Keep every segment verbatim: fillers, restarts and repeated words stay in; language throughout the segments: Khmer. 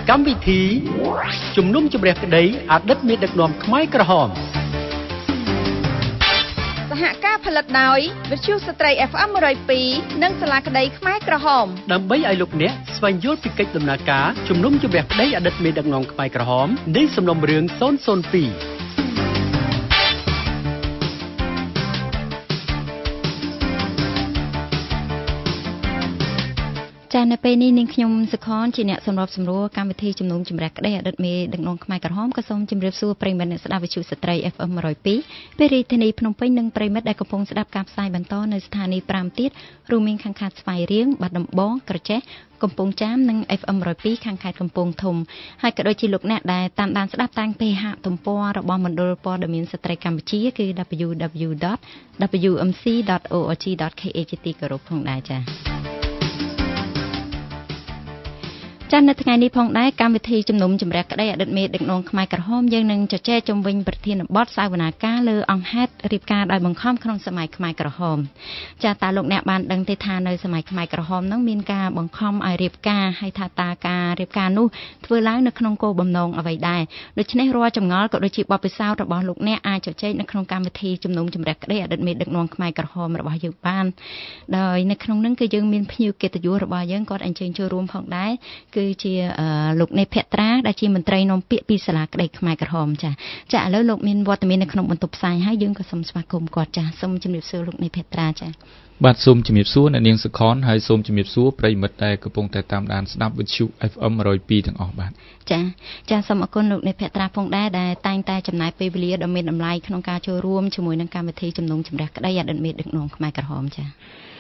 កម្មវិធីជំនុំជម្រះក្តីអតីតមេដឹកនាំខ្មែរក្រហមសហការផលិតដោយវិទ្យុស្ត្រី เอฟ เอ็ม one oh two និងសាលាក្តីខ្មែរក្រហមដើម្បីឲ្យលោកអ្នកស្វែងយល់ពីកិច្ចដំណើរការជំនុំជម្រះក្តីអតីតមេដឹកនាំខ្មែរក្រហមនៃសំណុំរឿងศูนย์ศูนย์two ចានៅពេលនេះនាងខ្ញុំសុខនជាអ្នកសម្របសម្រួលកម្មវិធីជំនុំជម្រះក្តីអតីតមេដឹកនាំខ្មែរក្រហមក៏សូមជម្រាបសួរប្រិយមិត្តអ្នកស្ដាប់វិទ្យុស្ត្រី เอฟ เอ็ม one oh two ពីរាជធានីភ្នំពេញនិងប្រិយមិត្តដែលកំពុងស្ដាប់ការផ្សាយបន្តនៅស្ថានីយ៍fiveទៀតរួមមានខាងខេត្តស្វាយរៀងបាត់ដំបងក្រចេះកំពង់ចាមនិង เอฟ เอ็ม one oh twoខាងខេត្តកំពង់ធំហើយក៏ដូចជាលោកអ្នកដែលតាមដានស្ដាប់តាមពេហៈទំព័ររបស់មណ្ឌលព័ត៌មានស្ត្រីកម្ពុជាគឺ double-u double-u double-u dot w m c dot org dot k h ជាទីគោរពផងដែរចា៎ចានៅថ្ងៃនេះផងដែរកម្មវិធីជំនុំជម្រះក្តីអតីតមេដឹកនាំខ្មែរក្រហមយើងនឹងជជែកជុំវិញប្រធានបទសាវនាការលើអង្គហេតុរៀបការដោយបង្ខំក្នុងសម័យខ្មែរក្រហមចាតើលោកអ្នកបានដឹងទេថានៅសម័យខ្មែរក្រហមនោះមានការបង្ខំឲ្យរៀបការហើយថាតើការរៀបការនោះធ្វើឡើងនៅក្នុងគោលបំណងអ្វីដែរដូច្នេះរាល់ចម្ងល់ក៏ដូចជាបទពិសោធន៍របស់លោកអ្នកអាចជជែកនៅក្នុងកម្មវិធីជំនុំជម្រះក្តីអតីតមេដឹកនាំខ្មែរក្រហមរបស់យើងបានដោយនៅក្នុងនោះគឺយើងមានភ្ញៀវកិត្តិយសរបស់យើងគាត់អញ្ជើញចូលរួមផងដែរគឺជាលោកនេភត្រាដែលជាមន្ត្រីនាំពាក្យពីសាលាក្តីខ្មែរក្រហមចាចាឥឡូវលោកមានវត្តមាននៅក្នុងបន្ទប់ផ្សាយហើយយើងក៏សូមស្វាគមន៍គាត់ចាសូមជម្រាបសួរលោកនេភត្រាចាបាទសូមជម្រាបសួរអ្នកនាងសុខនហើយសូមជម្រាបសួរប្រិយមិត្តដែលកំពុងតែតាមដានស្ដាប់វិទ្យុ เอฟ เอ็ม one oh two ទាំងអស់បាទចាចាសូមអរគុណលោកនេភត្រាផងដែរដែលតែងតែចំណាយពេលវេលាដ៏មានតម្លៃក្នុងការចូលរួមជាមួយនឹងកម្មវិធីជំនុំជម្រះក្តីអតីតមេដឹកនាំខ្មែរក្រហមចា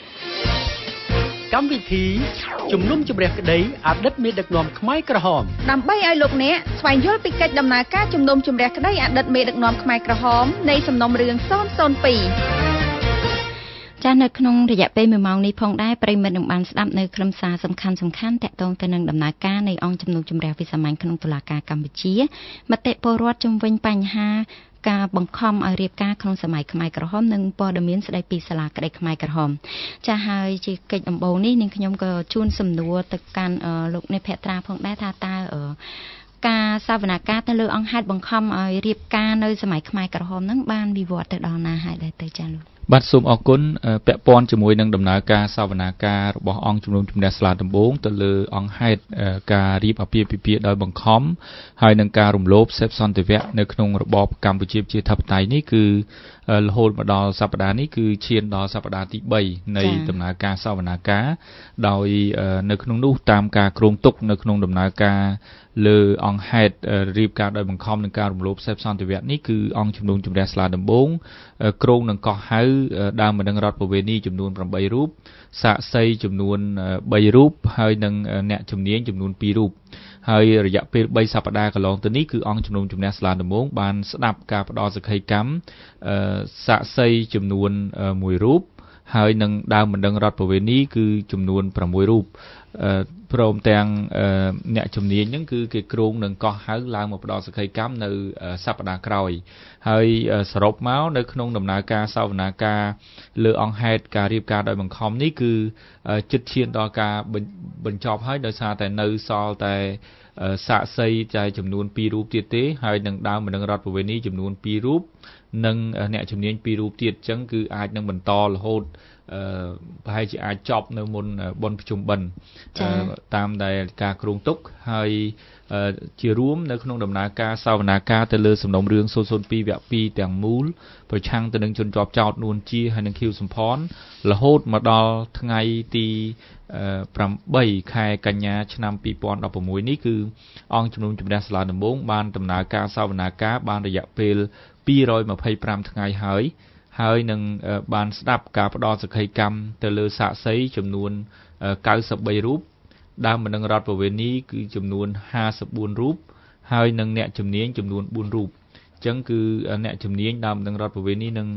កម្មវិធីជំនុំជម្រះក្តីអតីតមេដឹកនាំខ្មែរក្រហមដើម្បីឲ្យលោកអ្នកស្វែងយល់ពីកិច្ចដំណើរការជំនុំជម្រះក្តីអតីតមេដឹកនាំខ្មែរក្រហមនៃសំណុំរឿងศูนย์ศูนย์two ចានៅក្នុងរយៈពេលមួយម៉ោងនេះផងដែរប្រិយមិត្តនឹងបានស្ដាប់នៅខ្លឹមសារសំខាន់សំខាន់តាក់ទងទៅនឹងដំណើរការនៃអង្គជំនុំជម្រះវិសាមញ្ញក្នុងតុលាការកម្ពុជាមតិពលរដ្ឋជំវិញបញ្ហាការបង្ខំឲ្យរៀបការក្នុងសម័យខ្មែរក្រហមនិងព័ត៌មានស្ដីពីសាលាក្តីខ្មែរក្រហមចាហើយជាកិច្ចដំបូងនេះនាងខ្ញុំក៏ជួនសំណួរទៅកាន់លោកនេភត្រាផងដែរថាតើការសវនាការទៅលើអង្គហេតុបង្ខំឲ្យរៀបការនៅសម័យខ្មែរក្រហមហ្នឹងបានវិវត្តទៅដល់ណាហើយដែរទៅចាលោកបាទសូមអរគុណពាក់ព័ន្ធជាមួយនឹងដំណើរការសវនាការរបស់អង្គជំនុំជម្រះស្លាដំបងទៅលើអង្គហេតុការរៀបអាពាហ៍ពិពាហ៍ដោយបង្ខំហើយនឹងការរំលោភសេពសន្តិវៈនៅក្នុងរបបកម្ពុជាប្រជាធិបតេយ្យនេះគឺរហូតមកដល់សប្តាហ៍នេះគឺឈានដល់សប្តាហ៍ទីthreeនៃដំណើរការសវនាការដោយនៅក្នុងនោះតាមការគ្រោងទុកនៅក្នុងដំណើរការលើអង្គហេតុរៀបការដោយបង្ខំនឹងការរំលោភសេពសន្តិវៈនេះគឺអង្គជំនុំជម្រះស្លាដំបងគ្រោងនឹងកោះហៅដើមបណ្ដឹងរដ្ឋប្រវេណីចំនួនeightរូបសាក្សីចំនួនthreeរូបហើយនិងអ្នកជំនាញចំនួនtwoរូបហើយរយៈពេលthreeសប្តាហ៍កន្លងទៅនេះគឺអង្គជំនុំជម្រះស្លាដំបងបានស្ដាប់ការផ្ដល់សក្ខីកម្មសាក្សីចំនួនoneរូបហើយនឹងដើមបណ្ដឹងរដ្ឋប្រវេណីគឺចំនួនsixរូបព្រមទាំងអ្នកជំនាញហ្នឹងគឺគេគ្រោងនឹងកោះហៅឡើងមកផ្ដល់សក្ខីកម្មនៅសប្តាហ៍ក្រោយហើយសរុបមកនៅក្នុងដំណើរការសវនាការលើអង្គហេតុការរៀបការដោយបង្ខំនេះគឺជិតឈានដល់ការបញ្ចប់ហើយដោយសារតែនៅសល់តែសាក្សីតែចំនួនtwoរូបទៀតទេហើយនឹងដើមបណ្ដឹងរដ្ឋប្រវេណីចំនួនtwoរូបនិងអ្នកជំនាញtwoរូបទៀតអញ្ចឹងគឺអាចនឹងបន្តរហូតអឺប្រហែលជាអាចចប់នៅមុនបុណ្យភ្ជុំបិណ្ឌតាមដែលការគ្រោងទុកហើយជារួមនៅក្នុងដំណើរការសវនាការទៅលើសំណុំរឿងศูนย์ศูนย์twoវគ្គtwoទាំងមូលប្រឆាំងទៅនឹងជនជាប់ចោទនួនជាហើយនឹងខៀវសំផនរហូតមកដល់ថ្ងៃទីeightខែកញ្ញាឆ្នាំtwo thousand sixteenនេះគឺអង្គជំនុំជម្រះស្លាដំបងបានដំណើរការសវនាការបានរយៈពេលtwo hundred twenty-fiveថ្ងៃហើយហើយនឹងបានស្ដាប់ការផ្ដល់សក្ខីកម្មទៅលើសាក្សីចំនួនninety-threeរូបដើមបណ្ដឹងរដ្ឋប្រវេណីគឺចំនួនfifty-fourរូបហើយនឹងអ្នកជំនាញចំនួនfourរូបអញ្ចឹងគឺអ្នកជំនាញដើមបណ្ដឹងរដ្ឋប្រវេណីនឹង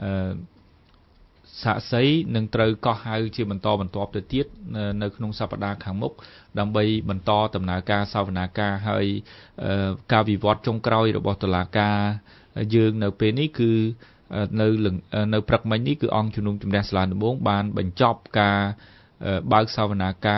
សាក្សីនឹងត្រូវកោះហៅជាបន្តបន្ទាប់ទៅទៀតនៅក្នុងសប្តាហ៍ខាងមុខដើម្បីបន្តដំណើរការសវនាការហើយការវិវត្តចុងក្រោយរបស់តុលាការយើងនៅពេលនេះគឺនៅនៅព្រឹកមិញនេះគឺអង្គជំនុំជម្រះស្លាដំបងបានបញ្ចប់ការបើកសវនាការ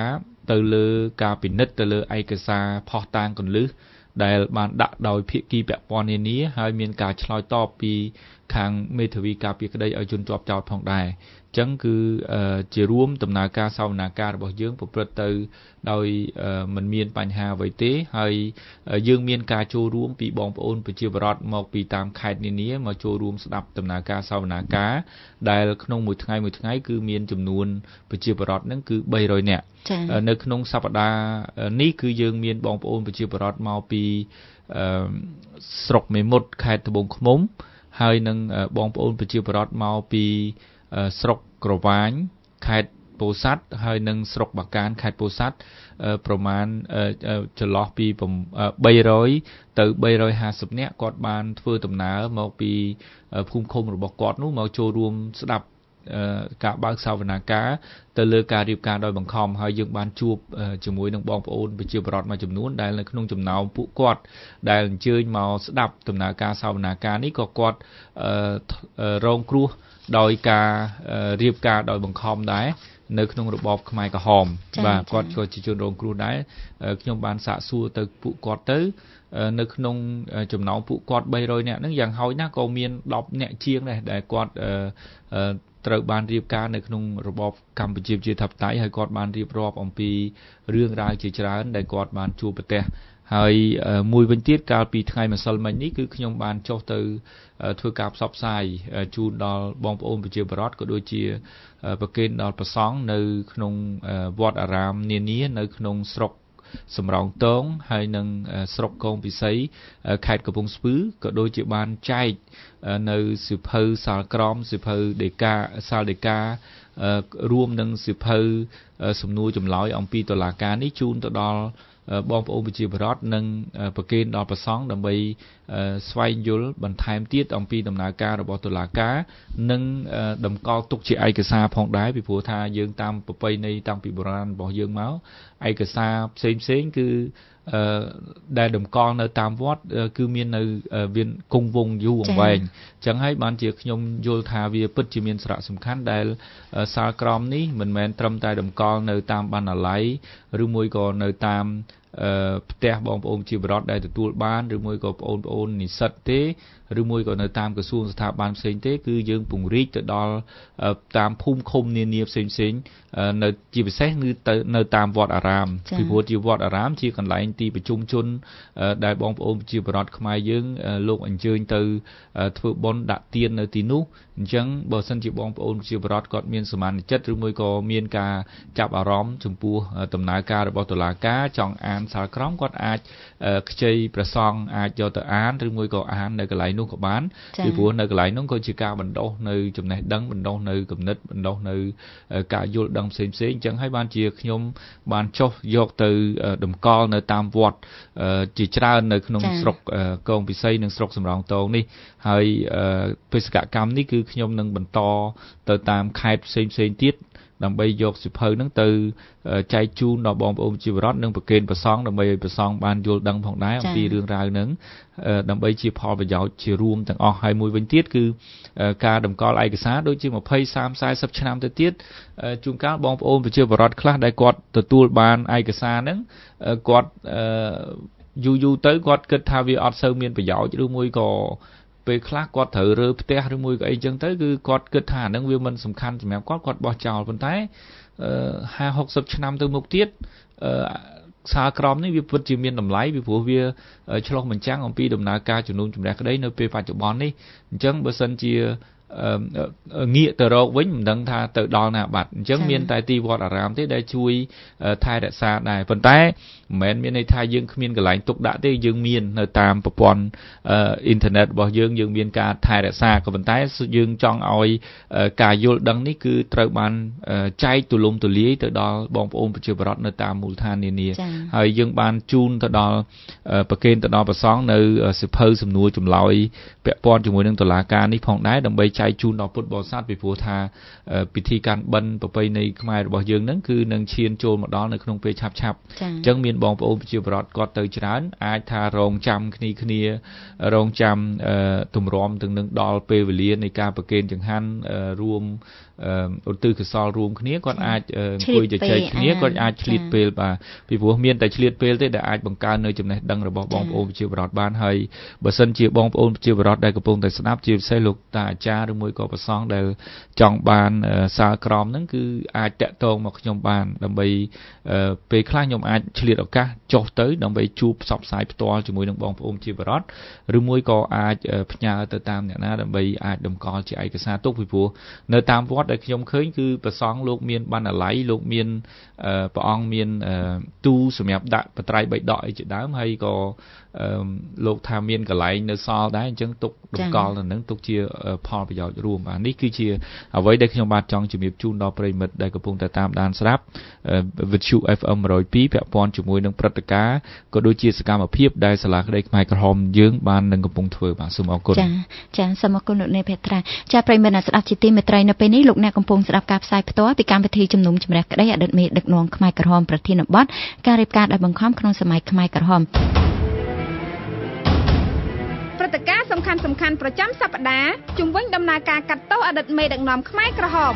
ទៅលើការពិនិត្យទៅលើឯកសារផុសតាងកន្លឹះដែលបានដាក់ដោយភាគីពាក់ព័ន្ធនានាហើយមានការឆ្លើយតបពីខាងមេធាវីការពារក្តីឲ្យជនជាប់ចោទផងដែរអញ្ចឹងគឺជារួមដំណើរការសវនាការរបស់យើងប្រព្រឹត្តទៅដោយមិនមានបញ្ហាអ្វីទេហើយយើងមានការចូលរួមពីបងប្អូនប្រជាពលរដ្ឋមកពីតាមខេត្តនានាមកចូលរួមស្ដាប់ដំណើរការសវនាការដែលក្នុងមួយថ្ងៃមួយថ្ងៃគឺមានចំនួនប្រជាពលរដ្ឋហ្នឹងគឺបីរយនាក់នៅក្នុងសប្តាហ៍នេះគឺយើងមានបងប្អូនប្រជាពលរដ្ឋមកពីស្រុកមេមត់ខេត្តត្បូងឃ្មុំហើយនឹងបងប្អូនប្រជាពលរដ្ឋមកពីស្រុកក្រវាញខេត្តពោធិ៍សាត់ហើយនឹងស្រុកបាកានខេត្តពោធិ៍សាត់ប្រមាណចន្លោះពីបីរយទៅបីរយហាសិបនាក់គាត់បានធ្វើដំណើរមកពីភូមិឃុំរបស់គាត់នោះមកចូលរួមស្ដាប់ការបើកសវនាការទៅលើការរៀបការដោយបង្ខំហើយយើងបានជួបជាមួយនឹងបងប្អូនប្រជាពលរដ្ឋមួយចំនួនដែលនៅក្នុងចំណោមពួកគាត់ដែលអញ្ជើញមកស្ដាប់ដំណើរការសវនាការនេះក៏គាត់រងគ្រោះដោយការរៀបការដោយបង្ខំដែរនៅក្នុងរបបខ្មែរក្រហមបាទគាត់ក៏ជាជនរងគ្រោះដែរខ្ញុំបានសាកសួរទៅពួកគាត់ទៅនៅក្នុងចំណោមពួកគាត់បីរយនាក់ហ្នឹងយ៉ាងហោចណាស់ក៏មានដប់នាក់ជាងដែរដែលគាត់ត្រូវបានរៀបការនៅក្នុងរបបកម្ពុជាប្រជាធិបតេយ្យហើយគាត់បានរៀបរាប់អំពីរឿងរ៉ាវជាច្រើនដែលគាត់បានជួបប្រទះហើយមួយវិញទៀតកាលពីថ្ងៃម្សិលមិញនេះគឺខ្ញុំបានចុះទៅធ្វើការផ្សព្វផ្សាយជូនដល់បងប្អូនប្រជាពលរដ្ឋក៏ដូចជាប្រគេនដល់ព្រះសង្ឃនៅក្នុងវត្តអារាមនានានៅក្នុងស្រុកសំរោងទងហើយនឹងស្រុកកងពិសីខេត្តកំពង់ស្ពឺក៏ដូចជាបានចែកនៅសិភៅសាលក្រមសិភៅដេកាសាលដេការួមនឹងសិភៅសំណួរចម្លើយអំពីតុលាការនេះជូនទៅដល់បងប្អូនប្រជាពលរដ្ឋនិងប្រគេនដល់ព្រះសង្ឃដើម្បីស្វែងយល់បន្ថែមទៀតអំពីដំណើរការរបស់តុលាការនិងតម្កល់ទុកជាឯកសារផងដែរពីព្រោះថាយើងតាមប្រពៃណីតាំងពីបុរាណរបស់យើងមកឯកសារផ្សេងផ្សេងគឺដែលតម្កល់នៅតាមវត្តគឺមាននៅវាគង់វង្សយូរអង្វែងអញ្ចឹងហើយបានជាខ្ញុំយល់ថាវាពិតជាមានសារៈសំខាន់ដែលសាលក្រមនេះមិនមែនត្រឹមតែតម្កល់នៅតាមបណ្ណាល័យឬមួយក៏នៅតាមផ្ទះបងប្អូនជាបរិវត្តដែលទទួលបានឬមួយក៏បងប្អូននិស្សិតទេឬមួយក៏នៅតាមក្រសួងស្ថាប័នផ្សេងទេគឺយើងពង្រីកទៅដល់តាមភូមិឃុំនានាផ្សេងផ្សេងនៅជាពិសេសគឺទៅនៅតាមវត្តអារាមពីព្រោះជាវត្តអារាមជាកន្លែងទីប្រជុំជនដែលបងប្អូនជាបរិវត្តខ្មែរយើងលោកអញ្ជើញទៅធ្វើបុណ្យដាក់ទាននៅទីនោះអញ្ចឹងបើសិនជាបងប្អូនជាបរិវត្តគាត់មានសមានចិត្តឬមួយក៏មានការចាប់អារម្មណ៍ចំពោះដំណើរការរបស់តុលាការចង់អានសាលក្រមគាត់អាចខ្ចីព្រះសង្ឃអាចយកទៅអានឬមួយក៏អាននៅកន្លែងនោះក៏បានពីព្រោះនៅកន្លែងនោះក៏ជាការបណ្ដុះនៅចំណេះដឹងបណ្ដុះនៅគំនិតបណ្ដុះនៅការយល់ដឹងផ្សេងផ្សេងអញ្ចឹងហើយបានជាខ្ញុំបានចុះយកទៅតម្កល់នៅតាមវត្តជាច្រើននៅក្នុងស្រុកកងពិសីនិងស្រុកសំរោងទងនេះហើយបេសកកម្មនេះគឺខ្ញុំនឹងបន្តទៅតាមខេត្តផ្សេងផ្សេងទៀតដើម្បីយកសិភៅហ្នឹងទៅចែកជូនដល់បងប្អូនជីវរដ្ឋនិងប្រគេនព្រះសង្ឃដើម្បីឲ្យព្រះសង្ឃបានយល់ដឹងផងដែរអំពីរឿងរ៉ាវហ្នឹងដើម្បីជាផលប្រយោជន៍ជារួមទាំងអស់ហើយមួយវិញទៀតគឺការតម្កល់ឯកសារដូចជាยี่สิบ 30 40ឆ្នាំទៅទៀតជួនកាលបងប្អូនប្រជាពលរដ្ឋខ្លះដែលគាត់ទទួលបានឯកសារហ្នឹងគាត់យូរយូរទៅគាត់គិតថាវាអត់សូវមានប្រយោជន៍ឬមួយក៏ពេលខ្លះគាត់ត្រូវរើផ្ទះឬមួយក៏អីចឹងទៅគឺគាត់គិតថាអានឹងវាមិនសំខាន់សម្រាប់គាត់គាត់បោះចោលប៉ុន្តែห้า 60ឆ្នាំទៅមុខទៀតសាលក្រមនេះវាពិតជាមានតម្លៃពីព្រោះវាឆ្លុះបញ្ចាំងអំពីដំណើរការជំនុំជម្រះក្តីនៅពេលបច្ចុប្បន្ននេះអញ្ចឹងបើសិនជាងាកទៅរកវិញមិនដឹងថាទៅដល់ណាបាត់អញ្ចឹងមានតែទីវត្តអារាមទេដែលជួយថែរក្សាដែរប៉ុន្តែមិនមែនមានន័យថាយើងគ្មានកន្លែងទុកដាក់ទេយើងមាននៅតាមប្រព័ន្ធអ៊ីនធឺណិតរបស់យើងយើងមានការថែរក្សាក៏ប៉ុន្តែយើងចង់ឲ្យការយល់ដឹងនេះគឺត្រូវបានចែកទូលំទូលាយទៅដល់បងប្អូនប្រជាពលរដ្ឋនៅតាមមូលដ្ឋាននានាហើយយើងបានជូនទៅដល់ប្រគេនទៅដល់ព្រះសង្ឃនៅសិភៅសំណួរចម្លើយពាក់ព័ន្ធជាមួយនឹងតុលាការនេះផងដែរដើម្បីចែកជូនដល់ពុទ្ធបរិស័ទពីព្រោះថាពិធីការបិណ្ឌប្រពៃណីខ្មែររបស់យើងហ្នឹងគឺនឹងឈានចូលមកដល់នៅក្នុងពេលឆាប់ឆាប់អញ្ចឹងមានបងប្អូនប្រជាពលរដ្ឋគាត់ទៅច្រើនអាចថារងចាំគ្នាគ្នារងចាំទម្រាំទាំងនឹងដល់ពេលវេលានៃការប្រគេនចង្ហាន់រួមឧទ្ទិសកុសលរួមគ្នាគាត់អាចអង្គុយជជែកគ្នាគាត់អាចឆ្លៀតពេលបាទពីព្រោះមានតែឆ្លៀតពេលទេដែលអាចបង្កើននៅចំណេះដឹងរបស់បងប្អូនប្រជាពលរដ្ឋបានហើយបើសិនជាបងប្អូនប្រជាពលរដ្ឋដែលកំពុងតែស្ដាប់ជាពិសេសលោកតាអាចារ្យឬមួយក៏ព្រះសង្ឃដែលចង់បានសាលក្រមហ្នឹងគឺអាចតាក់ទងមកខ្ញុំបានដើម្បីពេលខ្លះខ្ញុំអាចឆ្លៀតឱកាសចុះទៅដើម្បីជួបផ្សព្វផ្សាយផ្ទាល់ជាមួយនឹងបងប្អូនប្រជាពលរដ្ឋឬមួយក៏អាចផ្ញើទៅតាមអ្នកណាដើម្បីអាចតម្កល់ជាឯកសារទុកពីព្រោះនៅតាមវត្តដែលខ្ញុំឃើញគឺព្រះសង្ឃលោកមានបណ្ណាល័យលោកមានព្រះអង្គមានទូសម្រាប់ដាក់បត្រៃបិដកអីជាដើមហើយក៏លោកថាមានកន្លែងនៅសល់ដែរអញ្ចឹងទុកតម្កល់នៅនឹងទុកជាផលប្រយោជន៍រួមបាទនេះគឺជាអ្វីដែលខ្ញុំបាទចង់ជំរាបជូនដល់ប្រិយមិត្តដែលកំពុងតែតាមដានស្ដាប់វិទ្យុ เอฟ เอ็ม one oh twoពាក់ព័ន្ធជាមួយនឹងព្រឹត្តិការណ៍ក៏ដូចជាសកម្មភាពដែលសាលាក្តីខ្មែរក្រហមយើងបាននឹងកំពុងធ្វើបាទសូមអរគុណចាចាសូមអរគុណលោកនាយភត្រាចាប្រិយមិត្តអ្នកស្ដាប់ជាទីមេត្រីនៅពេលនេះលោកអ្នកកំពុងស្ដាប់ការផ្សាយផ្ទាល់ពីកម្មវិធីជំនុំជម្រះក្តីអតីតមេដឹកនាំខ្មែរក្រហមប្រធានបទការរៀបការដោយបង្ខំក្នុងសម័យខ្មែរក្រហមព្រឹត្តិការណ៍សំខាន់សំខាន់ប្រចាំសប្តាហ៍ជំវិញដំណើរការកាត់ទោសអតីតមេដឹកនាំខ្មែរក្រហម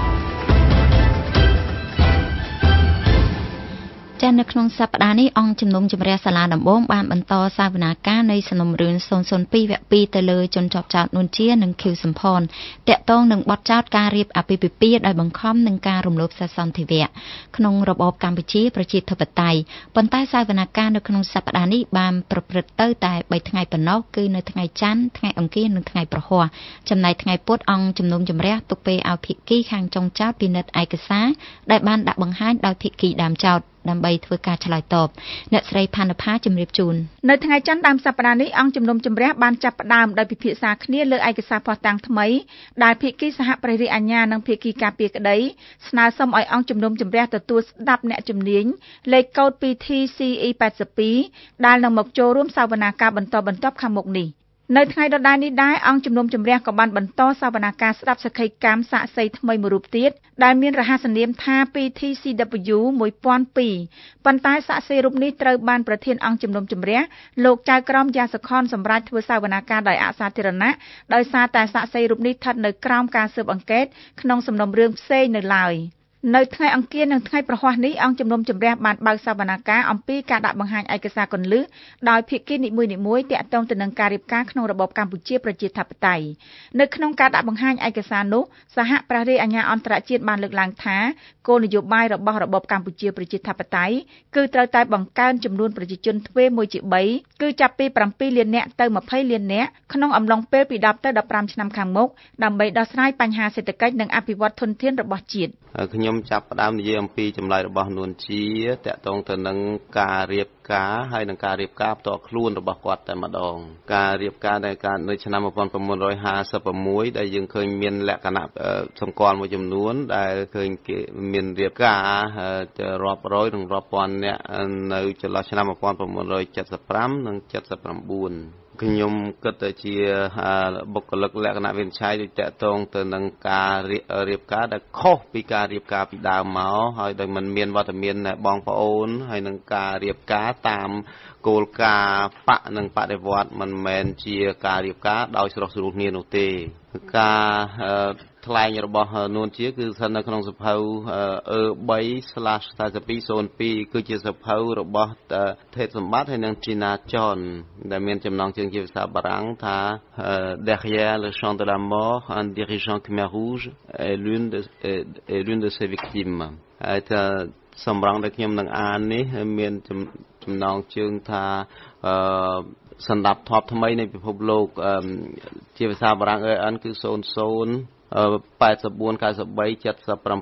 ចានៅក្នុងសប្តាហ៍នេះអង្គជំនុំជម្រះសាលាដំបងបានបន្តសវនាការនៃសំណុំរឿងศูนย์ศูนย์twoវគ្គtwoទៅលើជនជាប់ចោទនួនជានិងខៀវសំផនតាក់ទងនឹងបទចោទការរៀបអាពាហ៍ពិពាហ៍ដោយបង្ខំនិងការរំលោភសិទ្ធិសន្តិវៈក្នុងរបបកម្ពុជាប្រជាធិបតេយ្យប៉ុន្តែសវនាការនៅក្នុងសប្តាហ៍នេះបានប្រព្រឹត្តទៅតែបីថ្ងៃប៉ុណ្ណោះគឺនៅថ្ងៃច័ន្ទថ្ងៃអង្គារនិងថ្ងៃប្រហ័សចំណែកថ្ងៃពុធអង្គជំនុំជម្រះទុកពេលឲ្យភាគីខាងចុងចោទពិនិត្យឯកសារដែលបានដាក់បង្ហាញដោយភាគីដើមចោទដើម្បីធ្វើការឆ្លើយតបអ្នកស្រីផានផាជំរាបជូននៅថ្ងៃច័ន្ទដើមសប្តាហ៍នេះអង្គជំនុំជម្រះបានចាប់ផ្ដើមដោយពិភាក្សាគ្នាលើឯកសារភស្តុតាងថ្មីដែលភាគីសហព្រះរាជអាជ្ញានិងភាគីការពារក្តីស្នើសុំឲ្យអង្គជំនុំជម្រះទទួលស្ដាប់អ្នកជំនាញលេខកូដ two T C E eight two ដែលនឹងមកចូលរួមសវនាការបន្តបន្ទាប់ខាងមុខនេះនៅថ្ងៃដដែលនេះដែរអង្គជំនុំជម្រះក៏បានបន្តសវនាការស្ដាប់សក្ខីកម្មសាក្សីថ្មីមួយរូបទៀតដែលមានរហស្សនាមថា P T C W one thousand two ប៉ុន្តែសាក្សីរូបនេះត្រូវបានប្រធានអង្គជំនុំជម្រះលោកចៅក្រមយ៉ាសុខនសម្រាប់ធ្វើសវនាការដោយអសាធារណៈដោយសារតែសាក្សីរូបនេះស្ថិតនៅក្រោមការស៊ើបអង្កេតក្នុងសំណុំរឿងផ្សេងនៅឡើយនៅថ្ងៃអង្គារនិងថ្ងៃប្រហ័សនេះអង្គជំនុំជម្រះបានបើកសវនាការអំពីការដាក់បង្ហាញឯកសារគន្លឹះដោយភាគីនីមួយៗទាក់ទងទៅនឹងការរៀបការក្នុងរបបកម្ពុជាប្រជាធិបតេយ្យនៅក្នុងការដាក់បង្ហាញឯកសារនោះសហព្រះរាជអាជ្ញាអន្តរជាតិបានលើកឡើងថាគោលនយោបាយរបស់របបកម្ពុជាប្រជាធិបតេយ្យគឺត្រូវតែបង្កើនចំនួនប្រជាជនទ្វេមួយជាបីគឺចាប់ពីsevenលាននាក់ទៅtwentyលាននាក់ក្នុងអំឡុងពេលពីtenទៅfifteenឆ្នាំខាងមុខដើម្បីដោះស្រាយបញ្ហាសេដ្ឋកិច្ចនិងអភិវឌ្ឍធនធានរបស់ជាតិខ្ញុំចាប់ផ្ដើមនិយាយអំពីចម្លើយរបស់នួនជាតាក់ទងទៅនឹងការរៀបការហើយនឹងការរៀបការផ្ទាល់ខ្លួនរបស់គាត់តែម្ដងការរៀបការដែលកើតនៅឆ្នាំnineteen fifty-sixដែលយើងឃើញមានលក្ខណៈសម្គាល់មួយចំនួនដែលឃើញគេមានរៀបការរាប់រយនិងរាប់ពាន់នាក់នៅចន្លោះឆ្នាំnineteen seventy-fiveនិងseventy-nineខ្ញុំគិតទៅជាបុគ្គលិកលក្ខណៈវិនិច្ឆ័យដូចតាក់ទងទៅនឹងការរៀបការដែលខុសពីការរៀបការពីដើមមកហើយដោយមិនមានវត្តមានបងប្អូនហើយនឹងការរៀបការតាមគោលការណ៍បកនិងបដិវត្តមិនមែនជាការរៀបការដោយស្រុះស្រួលគ្នានោះទេការថ្លែងរបស់នួនជាគឺស្ថិតនៅក្នុងសភៅ E three slash thirty-two oh two គឺជាសភៅរបស់ថេតសម្បត្តិហើយនិងជីណាចនដែលមានចំណងជើងជាភាសាបារាំងថា Derrière le champ de la mort un dirigeant Khmer Rouge est l'une de est l'une de ses victimes ហើយថាសម្រងដែលខ្ញុំនឹងអាននេះមានចំណងជើងថាអឺសន្តាប់ធ្នាប់ថ្មីនៃពិភពលោកជាភាសាបារាំង E N គឺzero zero eighty-four ninety-three seventy-seven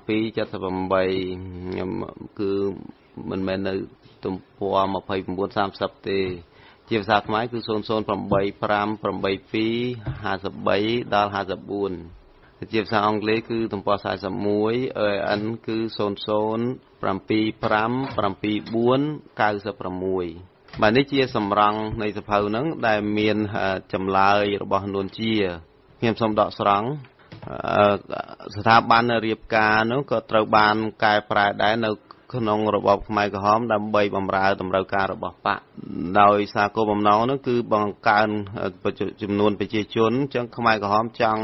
seventy-eightគឺមិនមែននៅទំព័រtwenty-nine thirtyទេជាភាសាខ្មែរគឺzero zero eight five eight two fifty-threeដល់fifty-fourជាភាសាអង់គ្លេសគឺទំព័រforty-one អេ អិន គឺzero zero seven five seven four nine sixបាទនេះជាសម្រងនៃសភៅហ្នឹងដែលមានចម្លើយរបស់នួនជាខ្ញុំសូមដកស្រង់ស្ថាប័នរៀបការនោះក៏ត្រូវបានកែប្រែដែរនៅក្នុងរបបខ្មែរក្រហមដើម្បីបម្រើតម្រូវការរបស់បកដោយសារគោលបំណងនោះគឺបង្កើនចំនួនប្រជាជនអញ្ចឹងខ្មែរក្រហមចង់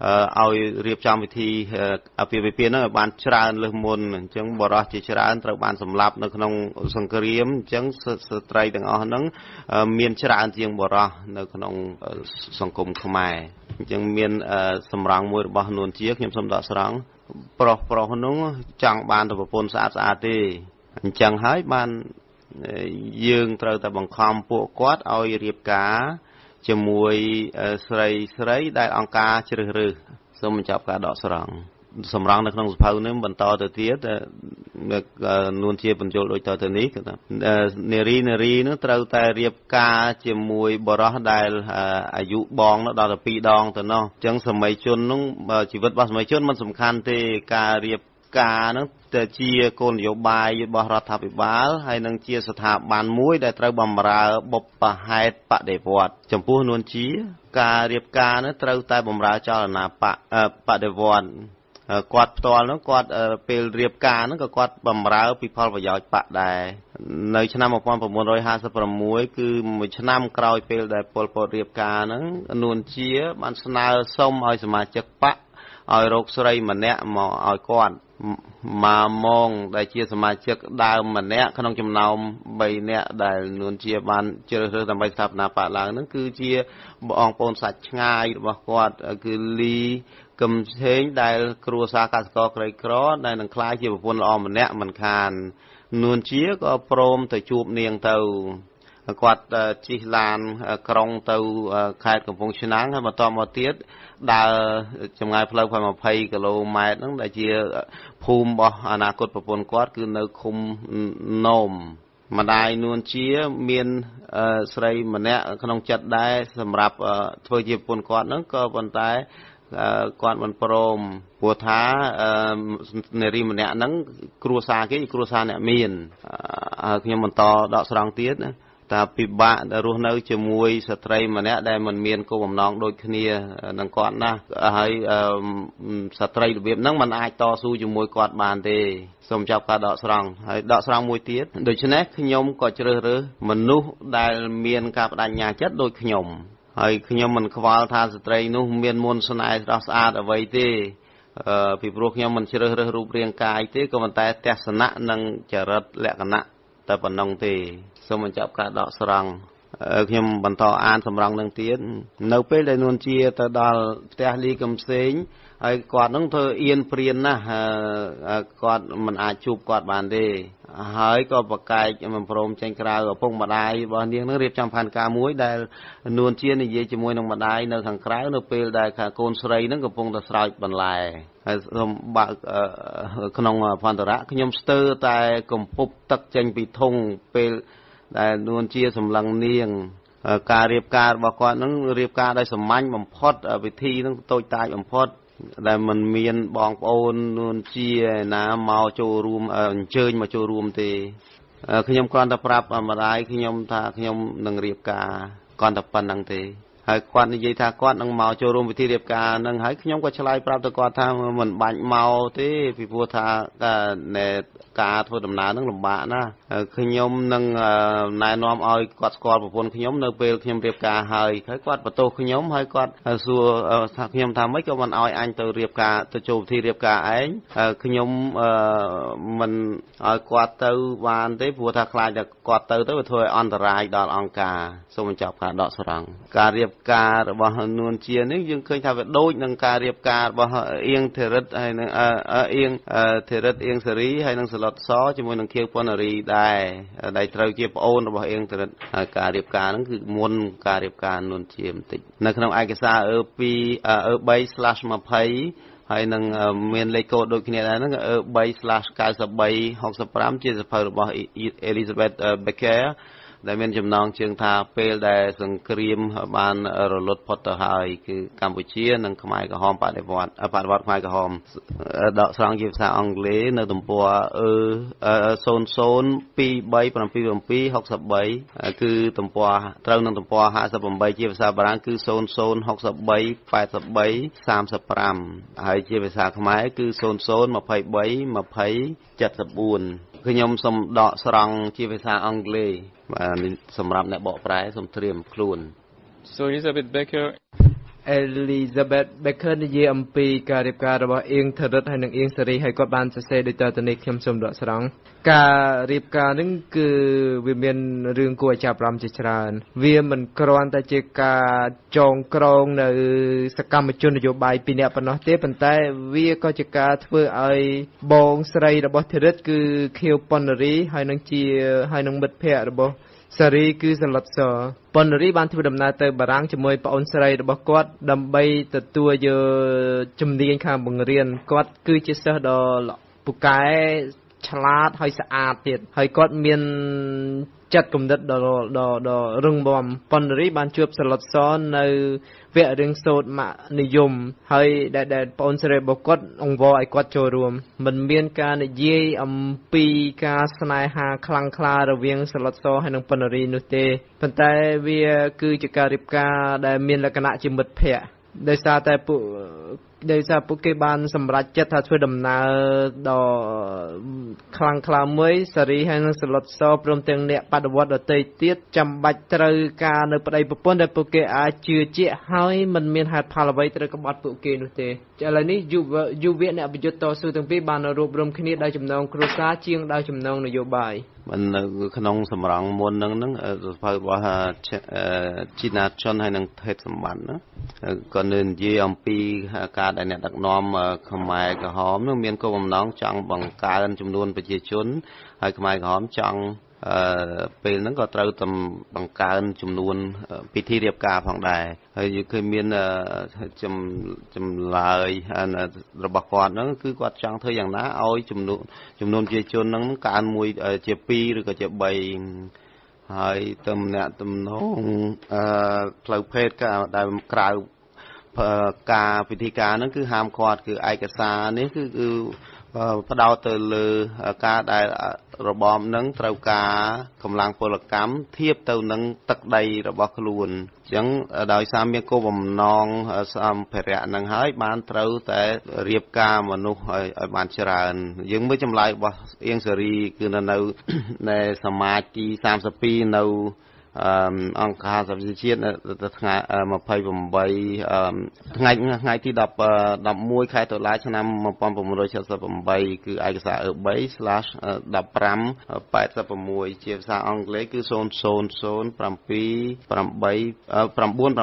ឲ្យរៀបចំពិធីអាពាហ៍ពិពាហ៍ហ្នឹងឲ្យបានច្រើនលើសមុនអញ្ចឹងបរិសុទ្ធជាច្រើនត្រូវបានសម្លាប់នៅក្នុងសង្គ្រាមអញ្ចឹងស្ត្រីទាំងអស់ហ្នឹងមានច្រើនជាងបរិសុទ្ធនៅក្នុងសង្គមខ្មែរអញ្ចឹងមានសម្រង់មួយរបស់នួនជាខ្ញុំសូមដកស្រង់ប្រុសប្រុសហ្នឹងចង់បានតែប្រពន្ធស្អាតស្អាតទេអញ្ចឹងហើយបានយើងត្រូវតែបង្ខំពួកគាត់ឲ្យរៀបការជាមួយស្រីស្រីដែលអង្គការជ្រើសរើសសូមបញ្ចប់ការដកស្រង់សម្រង់នៅក្នុងសភៅនេះបន្តទៅទៀតនួនជាបញ្ចូលដូចតទៅនេះគឺថានារីនារីនោះត្រូវតែរៀបការជាមួយបរិសុទ្ធដែលអាយុបងដល់ទៅពីរដងទៅនោះអញ្ចឹងសម័យជននោះជីវិតរបស់សម័យជនមិនសំខាន់ទេការរៀបការនោះតែជាគោលនយោបាយរបស់រដ្ឋាភិបាលហើយនឹងជាស្ថាប័នមួយដែលត្រូវបម្រើបុព្វហេតុបដិវត្តចំពោះនួនជាការរៀបការនោះត្រូវតែបម្រើចលនាបបដិវត្តគាត់ផ្ទាល់នោះគាត់ពេលរៀបការនោះក៏គាត់បម្រើពីផលប្រយោជន៍បកដែរនៅឆ្នាំmột nghìn chín trămห้าสิบหกគឺមួយឆ្នាំក្រោយពេលដែលពលពតរៀបការហ្នឹងនួនជាបានស្នើសុំឲ្យសមាជិកបកឲ្យរកស្រីម្នាក់មកឲ្យគាត់មកម៉ងដែលជាសមាជិកដើមម្នាក់ក្នុងចំណោមបីនាក់ដែលនួនជាបានជ្រើសរើសដើម្បីស្ថាបនាបកឡើងហ្នឹងគឺជាបងប្អូនសាច់ឆ្ងាយរបស់គាត់គឺលីកឹមឆេងដែលគ្រួសារកសិករក្រីក្រដែលនឹងក្លាយជាប្រពន្ធល្អម្នាក់មិនខាននួនជាក៏ព្រមទៅជួបនាងទៅគាត់ជិះឡានក្រុងទៅខេត្តកំពង់ឆ្នាំងហើយបន្តមកទៀតដើរចម្ងាយផ្លូវยี่สิบគីឡូម៉ែត្រហ្នឹងដែលជាភូមិរបស់អនាគតប្រពន្ធគាត់គឺនៅឃុំណូមម្ដាយនួនជាមានស្រីម្នាក់ក្នុងចិត្តដែរសម្រាប់ធ្វើជាប្រពន្ធគាត់ហ្នឹងក៏ប៉ុន្តែគាត់មិនព្រមព្រោះថានារីម្នាក់ហ្នឹងគ្រួសារគេគ្រួសារអ្នកមានហើយខ្ញុំបន្តដកស្រង់ទៀតណាតែពិបាកដែលរស់នៅជាមួយស្ត្រីម្នាក់ដែលមិនមានគោលបំណងដូចគ្នានឹងគាត់ណាហើយស្ត្រីរបៀបហ្នឹងមិនអាចតស៊ូជាមួយគាត់បានទេសូមចាប់ការដកស្រង់ហើយដកស្រង់មួយទៀតដូច្នេះខ្ញុំក៏ជ្រើសរើសមនុស្សដែលមានការបដិញ្ញាចិត្តដូចខ្ញុំហើយខ្ញុំមិនខ្វល់ថាស្ត្រីនោះមានមន្តស្នេហ៍ស្រស់ស្អាតអ្វីទេពីព្រោះខ្ញុំមិនជ្រើសរើសរូបរាងកាយទេក៏ប៉ុន្តែទស្សនៈនិងចរិតលក្ខណៈតែប៉ុណ្ណឹងទេសូមបញ្ចប់ការដកស្រង់ខ្ញុំបន្តអានសម្រង់នឹងទៀតនៅពេលដែលនួនជាទៅដល់ផ្ទះលីកំផ្សេងហើយគាត់នឹងធ្វើអៀនព្រានណាស់គាត់មិនអាចជួបគាត់បានទេហើយក៏ប្រកែកមិនព្រមចេញក្រៅឪពុកម្ដាយរបស់នាងនឹងរៀបចំផែនការមួយដែលនួនជានិយាយជាមួយនឹងម្ដាយនៅខាងក្រៅនៅពេលដែលកូនស្រីនឹងកំពុងតែស្រោចបន្លែហើយសូមបើកក្នុងផន្តរៈខ្ញុំស្ទើរតែកំពប់ទឹកចេញពីធុងពេលដែលនួនជាសម្លឹងនាងការរៀបការរបស់គាត់នឹងរៀបការដោយសាមញ្ញបំផុតវិធីនឹងតូចតាចបំផុតដែលមិនមានបងប្អូននួនជាណាមកចូលរួមអញ្ជើញមកចូលរួមទេខ្ញុំគ្រាន់តែប្រាប់ម្ដាយខ្ញុំថាខ្ញុំនឹងរៀបការគ្រាន់តែប៉ុណ្្នឹងទេហើយគាត់និយាយថាគាត់នឹងមកចូលរួមពិធីរៀបការនឹងហើយខ្ញុំក៏ឆ្លើយប្រាប់ទៅគាត់ថាមិនបាច់មកទេពីព្រោះថាការធ្វើដំណើរនឹងលំបាកណាស់ខ្ញុំនឹងណែនាំឲ្យគាត់ស្គាល់ប្រពន្ធខ្ញុំនៅពេលខ្ញុំរៀបការហើយហើយគាត់បន្ទោសខ្ញុំហើយគាត់សួរថាខ្ញុំថាម៉េចក៏មិនឲ្យអញទៅរៀបការទៅចូលពិធីរៀបការឯងខ្ញុំមិនឲ្យគាត់ទៅបានទេព្រោះថាខ្លាចតែគាត់ទៅទៅវាធ្វើឲ្យអន្តរាយដល់អង្គការសូមបញ្ចប់ការដកស្រង់ការរៀបការរបស់នួនជានេះយើងឃើញថាវាដូចនឹងការរៀបការរបស់អៀងធីរិតហើយនឹងអៀងធីរិតអៀងសេរីហើយនឹងសឡុតសជាមួយនឹងខៀវប៉ុនរីដែរដែលត្រូវជាប្អូនរបស់អៀងធីរិតហើយការរៀបការហ្នឹងគឺមុនការរៀបការនួនជាបន្តិចនៅក្នុងឯកសារអឺពីអឺ3/ยี่สิบហើយនឹងមានលេខកូដដូចគ្នាដែរហ្នឹងអឺ3/เก้าสิบสาม หกสิบห้าជាសភៅរបស់ Elizabeth Becker ដែលមានចំណងជើងថាពេលដែលសង្គ្រាមបានរលត់ផុតទៅហើយគឺកម្ពុជានិងខ្មែរក្រហមបដិវត្តបដិវត្តខ្មែរក្រហមដកស្រង់ជាភាសាអង់គ្លេសនៅទំព័រអឺ ศูนย์ ศูนย์ ยี่ สาม เจ็ด เจ็ด หก สามគឺទំព័រត្រូវនឹងទំព័រห้าสิบแปดជាភាសាបារាំងគឺ ศูนย์ ศูนย์ หก สาม แปด สาม สาม สามហើយជាភាសាខ្មែរគឺ ศูนย์ ศูนย์ ยี่สิบสาม ยี่สิบ เจ็ดสิบสี่ខ្ញុំសូមដកស្រង់ជាភាសាអង់គ្លេសសម្រាប់អ្នកបកប្រែសូមត្រៀមខ្លួន So Elizabeth Becker Elizabeth Becker និយាយអំពីការរៀបការរបស់អៀងធរិតហើយនិងអៀងសេរីហើយគាត់បានសរសេរដូចតទៅនេះខ្ញុំសូមដកស្រង់ការរៀបការនឹងគឺវាមានរឿងគួរឲ្យចាប់អារម្មណ៍ជាច្រើនវាមិនគ្រាន់តែជាការចងក្រងនៅសកម្មជននយោបាយពីរនាក់ប៉ុណ្ណោះទេប៉ុន្តែវាក៏ជាការធ្វើឲ្យបងស្រីរបស់ធរិតគឺខៀវប៉ុណ្ណរីហើយនឹងជាហើយនឹងមិត្តភ័ក្តិរបស់សារីគឺសឡុតសប៉ុណ្ណរីបានធ្វើដំណើរទៅបារាំងជាមួយប្អូនស្រីរបស់គាត់ដើម្បីទទួលយកជំនាញខាងបង្រៀនគាត់គឺជាសិស្សដ៏ពូកែឆ្លាតហើយស្អាតទៀតហើយគាត់មានចិត្តគំនិតដ៏ដ៏ដ៏រឹងមាំប៉ុណ្ណរីបានជួបសឡុតសនៅវគ្គរៀនសូត្រម៉ាក់និយមហើយដែលដែលប្អូនស្រីរបស់គាត់អង្វរឲ្យគាត់ចូលរួមមិនមានការនិយាយអំពីការស្នេហាខ្លាំងក្លារវាងសឡុតសហើយនិងប៉ុណ្ណរីនោះទេប៉ុន្តែវាគឺជាការរៀបការដែលមានលក្ខណៈជាមិត្តភ័ក្តិដោយសារតែពួកដោយសារពួកគេបានសម្រេចចិត្តថាធ្វើដំណើរដ៏ខ្លាំងក្លាមួយសារីហើយនិងសឡុតសព្រមទាំងអ្នកបដិវត្តន៍ដទៃទៀតចាំបាច់ត្រូវការនៅប្តីប្រពន្ធដែលពួកគេអាចជឿជាក់ហើយមិនមានហេតុផលអ្វីត្រូវក្បត់ពួកគេនោះទេឥឡូវនេះយុវយុវអ្នកប្រយុទ្ធតស៊ូទាំងពីរបានរួបរวมគ្នាដោយចំណងគ្រួសារជាងដោយចំណងនយោបាយមិននៅក្នុងសម្រងមុនហ្នឹងហ្នឹងសភៅរបស់ជីណាចុនហើយនឹងថេតសម្បត្តិណាក៏និយាយអំពីការដែលអ្នកដឹកនាំខ្មែរក្រហមនឹងមានគោលបំណងចង់បង្កើនចំនួនប្រជាជនហើយខ្មែរក្រហមចង់អឺពេលហ្នឹងក៏ត្រូវតែបង្កើនចំនួនពិធីរៀបការផងដែរហើយយើងឃើញមានចំចម្លើយរបស់គាត់ហ្នឹងគឺគាត់ចង់ធ្វើយ៉ាងណាឲ្យចំនួនចំនួនប្រជាជនហ្នឹងកើនមួយជាពីរឬក៏ជាបីហើយទំនាក់ទំនងអឺផ្លូវភេទក៏ដែលក្រៅការពិធីការហ្នឹងគឺហាមឃាត់គឺឯកសារនេះគឺគឺផ្ដោតទៅលើការដែលរបបនឹងត្រូវការកម្លាំងពលកម្មធៀបទៅនឹងទឹកដីរបស់ខ្លួនអញ្ចឹងដោយសារមានគោលបំណងសម្ភារៈនឹងហើយបានត្រូវតែរៀបការមនុស្សឲ្យឲ្យបានច្រើនយើងមើលចម្លើយរបស់អៀងសេរីគឺនៅនៅសមាជទីសាមសិបពីរនៅអង្គការសហប្រជាជាតិថ្ងៃម្ភៃប្រាំថ្ងៃថ្ងៃទីដប់ដប់មួយខែតុលាឆ្នាំmột nghìn chín trăm七十八គឺឯកសារ អឺ បី ស្លាស ដប់ប្រាំ ប៉ែតសិប៦ ជាភាសាអង់គ្លេសគឺศูนย์ ศูนย์ ศูนย์ เจ็ด แปด แปด เก้า แปด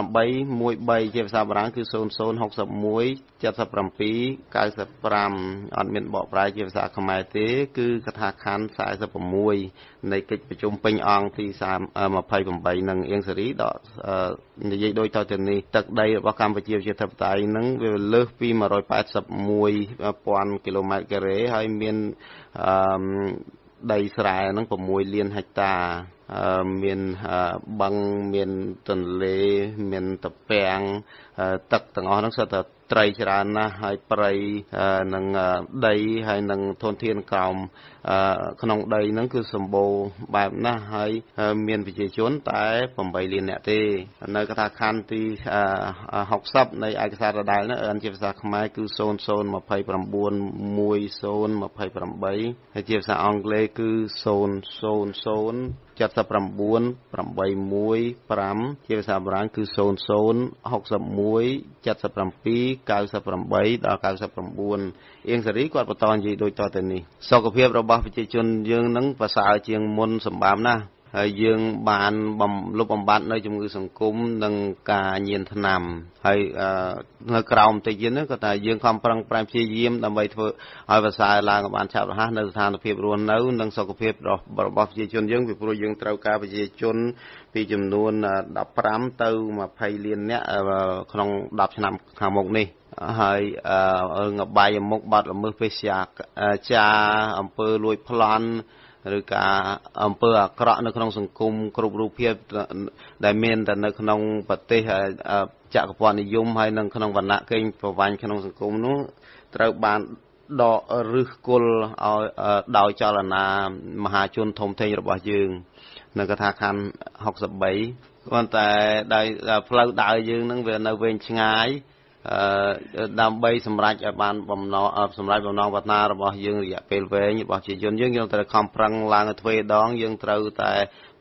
một 3ជាភាសាបារាំងគឺศูนย์ ศูนย์ หก หนึ่ง เจ็ด แปด เก้า ห้าអត់មានបកប្រែជាភាសាខ្មែរទេគឺកថាខណ្ឌสี่สิบหกនៃកិច្ចប្រជុំពេញអង្គទីยี่สิบแปดនឹងអៀងសេរីដកនិយាយដូចតទៅនេះទឹកដីរបស់កម្ពុជាប្រជាធិបតេយ្យនឹងវាលើសពីmột trăm tám mươi mốt nghìnគីឡូម៉ែត្រការ៉េហើយមានអឺដីស្រែនឹងsáuលានហិកតាមានបឹងមានទន្លេមានត្រពាំងទឹកទាំងអស់ហ្នឹងសុទ្ធតែត្រីច្រើនណាស់ហើយព្រៃនឹងដីហើយនឹងធនធានក្រោមក្នុងដីហ្នឹងគឺសម្បូរបែបណាស់ហើយមានប្រជាជនតែeightលាននាក់ទេនៅកថាខណ្ឌទីหกสิบនៃឯកសារដដែលហ្នឹងអានជាភាសាខ្មែរគឺศูนย์ ศูนย์ ยี่สิบเก้า หนึ่ง ศูนย์ ยี่สิบแปดហើយជាភាសាអង់គ្លេសគឺศูนย์ ศูนย์ ศูนย์ เจ็ด แปด แปด หนึ่ง ห้าជាភាសាបារាំងគឺศูนย์ ศูนย์ หก หนึ่ง เจ็ด แปด แปด เก้า แปดដល់เก้าสิบเก้าអៀងសេរីគាត់បន្តនិយាយដូចតទៅនេះសុខភាពរបស់ប្រជាជនយើងនឹងប្រសើរជាងមុនសម្បើមណាស់ហើយយើងបានបំលុបបំបាត់នៅជំងឺសង្គមនិងការញៀនថ្នាំហើយនៅក្រៅបន្តិចទៀតហ្នឹងក៏ថាយើងខំប្រឹងប្រែងព្យាយាមដើម្បីធ្វើឲ្យប្រសើរឡើងបានឆាប់រហ័សនៅស្ថានភាពរស់នៅនិងសុខភាពរបស់ប្រជាជនយើងពីព្រោះយើងត្រូវការប្រជាជនពីចំនួន15ទៅ20លាននាក់ក្នុង10ឆ្នាំខាងមុខនេះហើយងបាយមុខបាត់ល្មើសពេទ្យចាអំពើលួចប្លន់ឬការអំពើអាក្រក់នៅក្នុងសង្គមគ្រប់រូបភាពដែលមានតែនៅក្នុងប្រទេសចក្រពត្តិនិយមហើយនិងក្នុងវណ្ណៈកេងប្រវ័ញ្ចក្នុងសង្គមនោះត្រូវបានដកឫសគល់ឲ្យដោយចលនាមហាជនធំធេងរបស់យើងនៅកថាខណ្ឌหกสิบสามប៉ុន្តែដោយផ្លូវដើរយើងនឹងវានៅវែងឆ្ងាយដើម្បីសម្រេចឲ្យបានបំណងសម្រេចបំណងប្រាថ្នារបស់យើងរយៈពេលវែងរបស់ជាជនយើងយើងត្រូវខំប្រឹងឡើងទ្វេដងយើងត្រូវតែ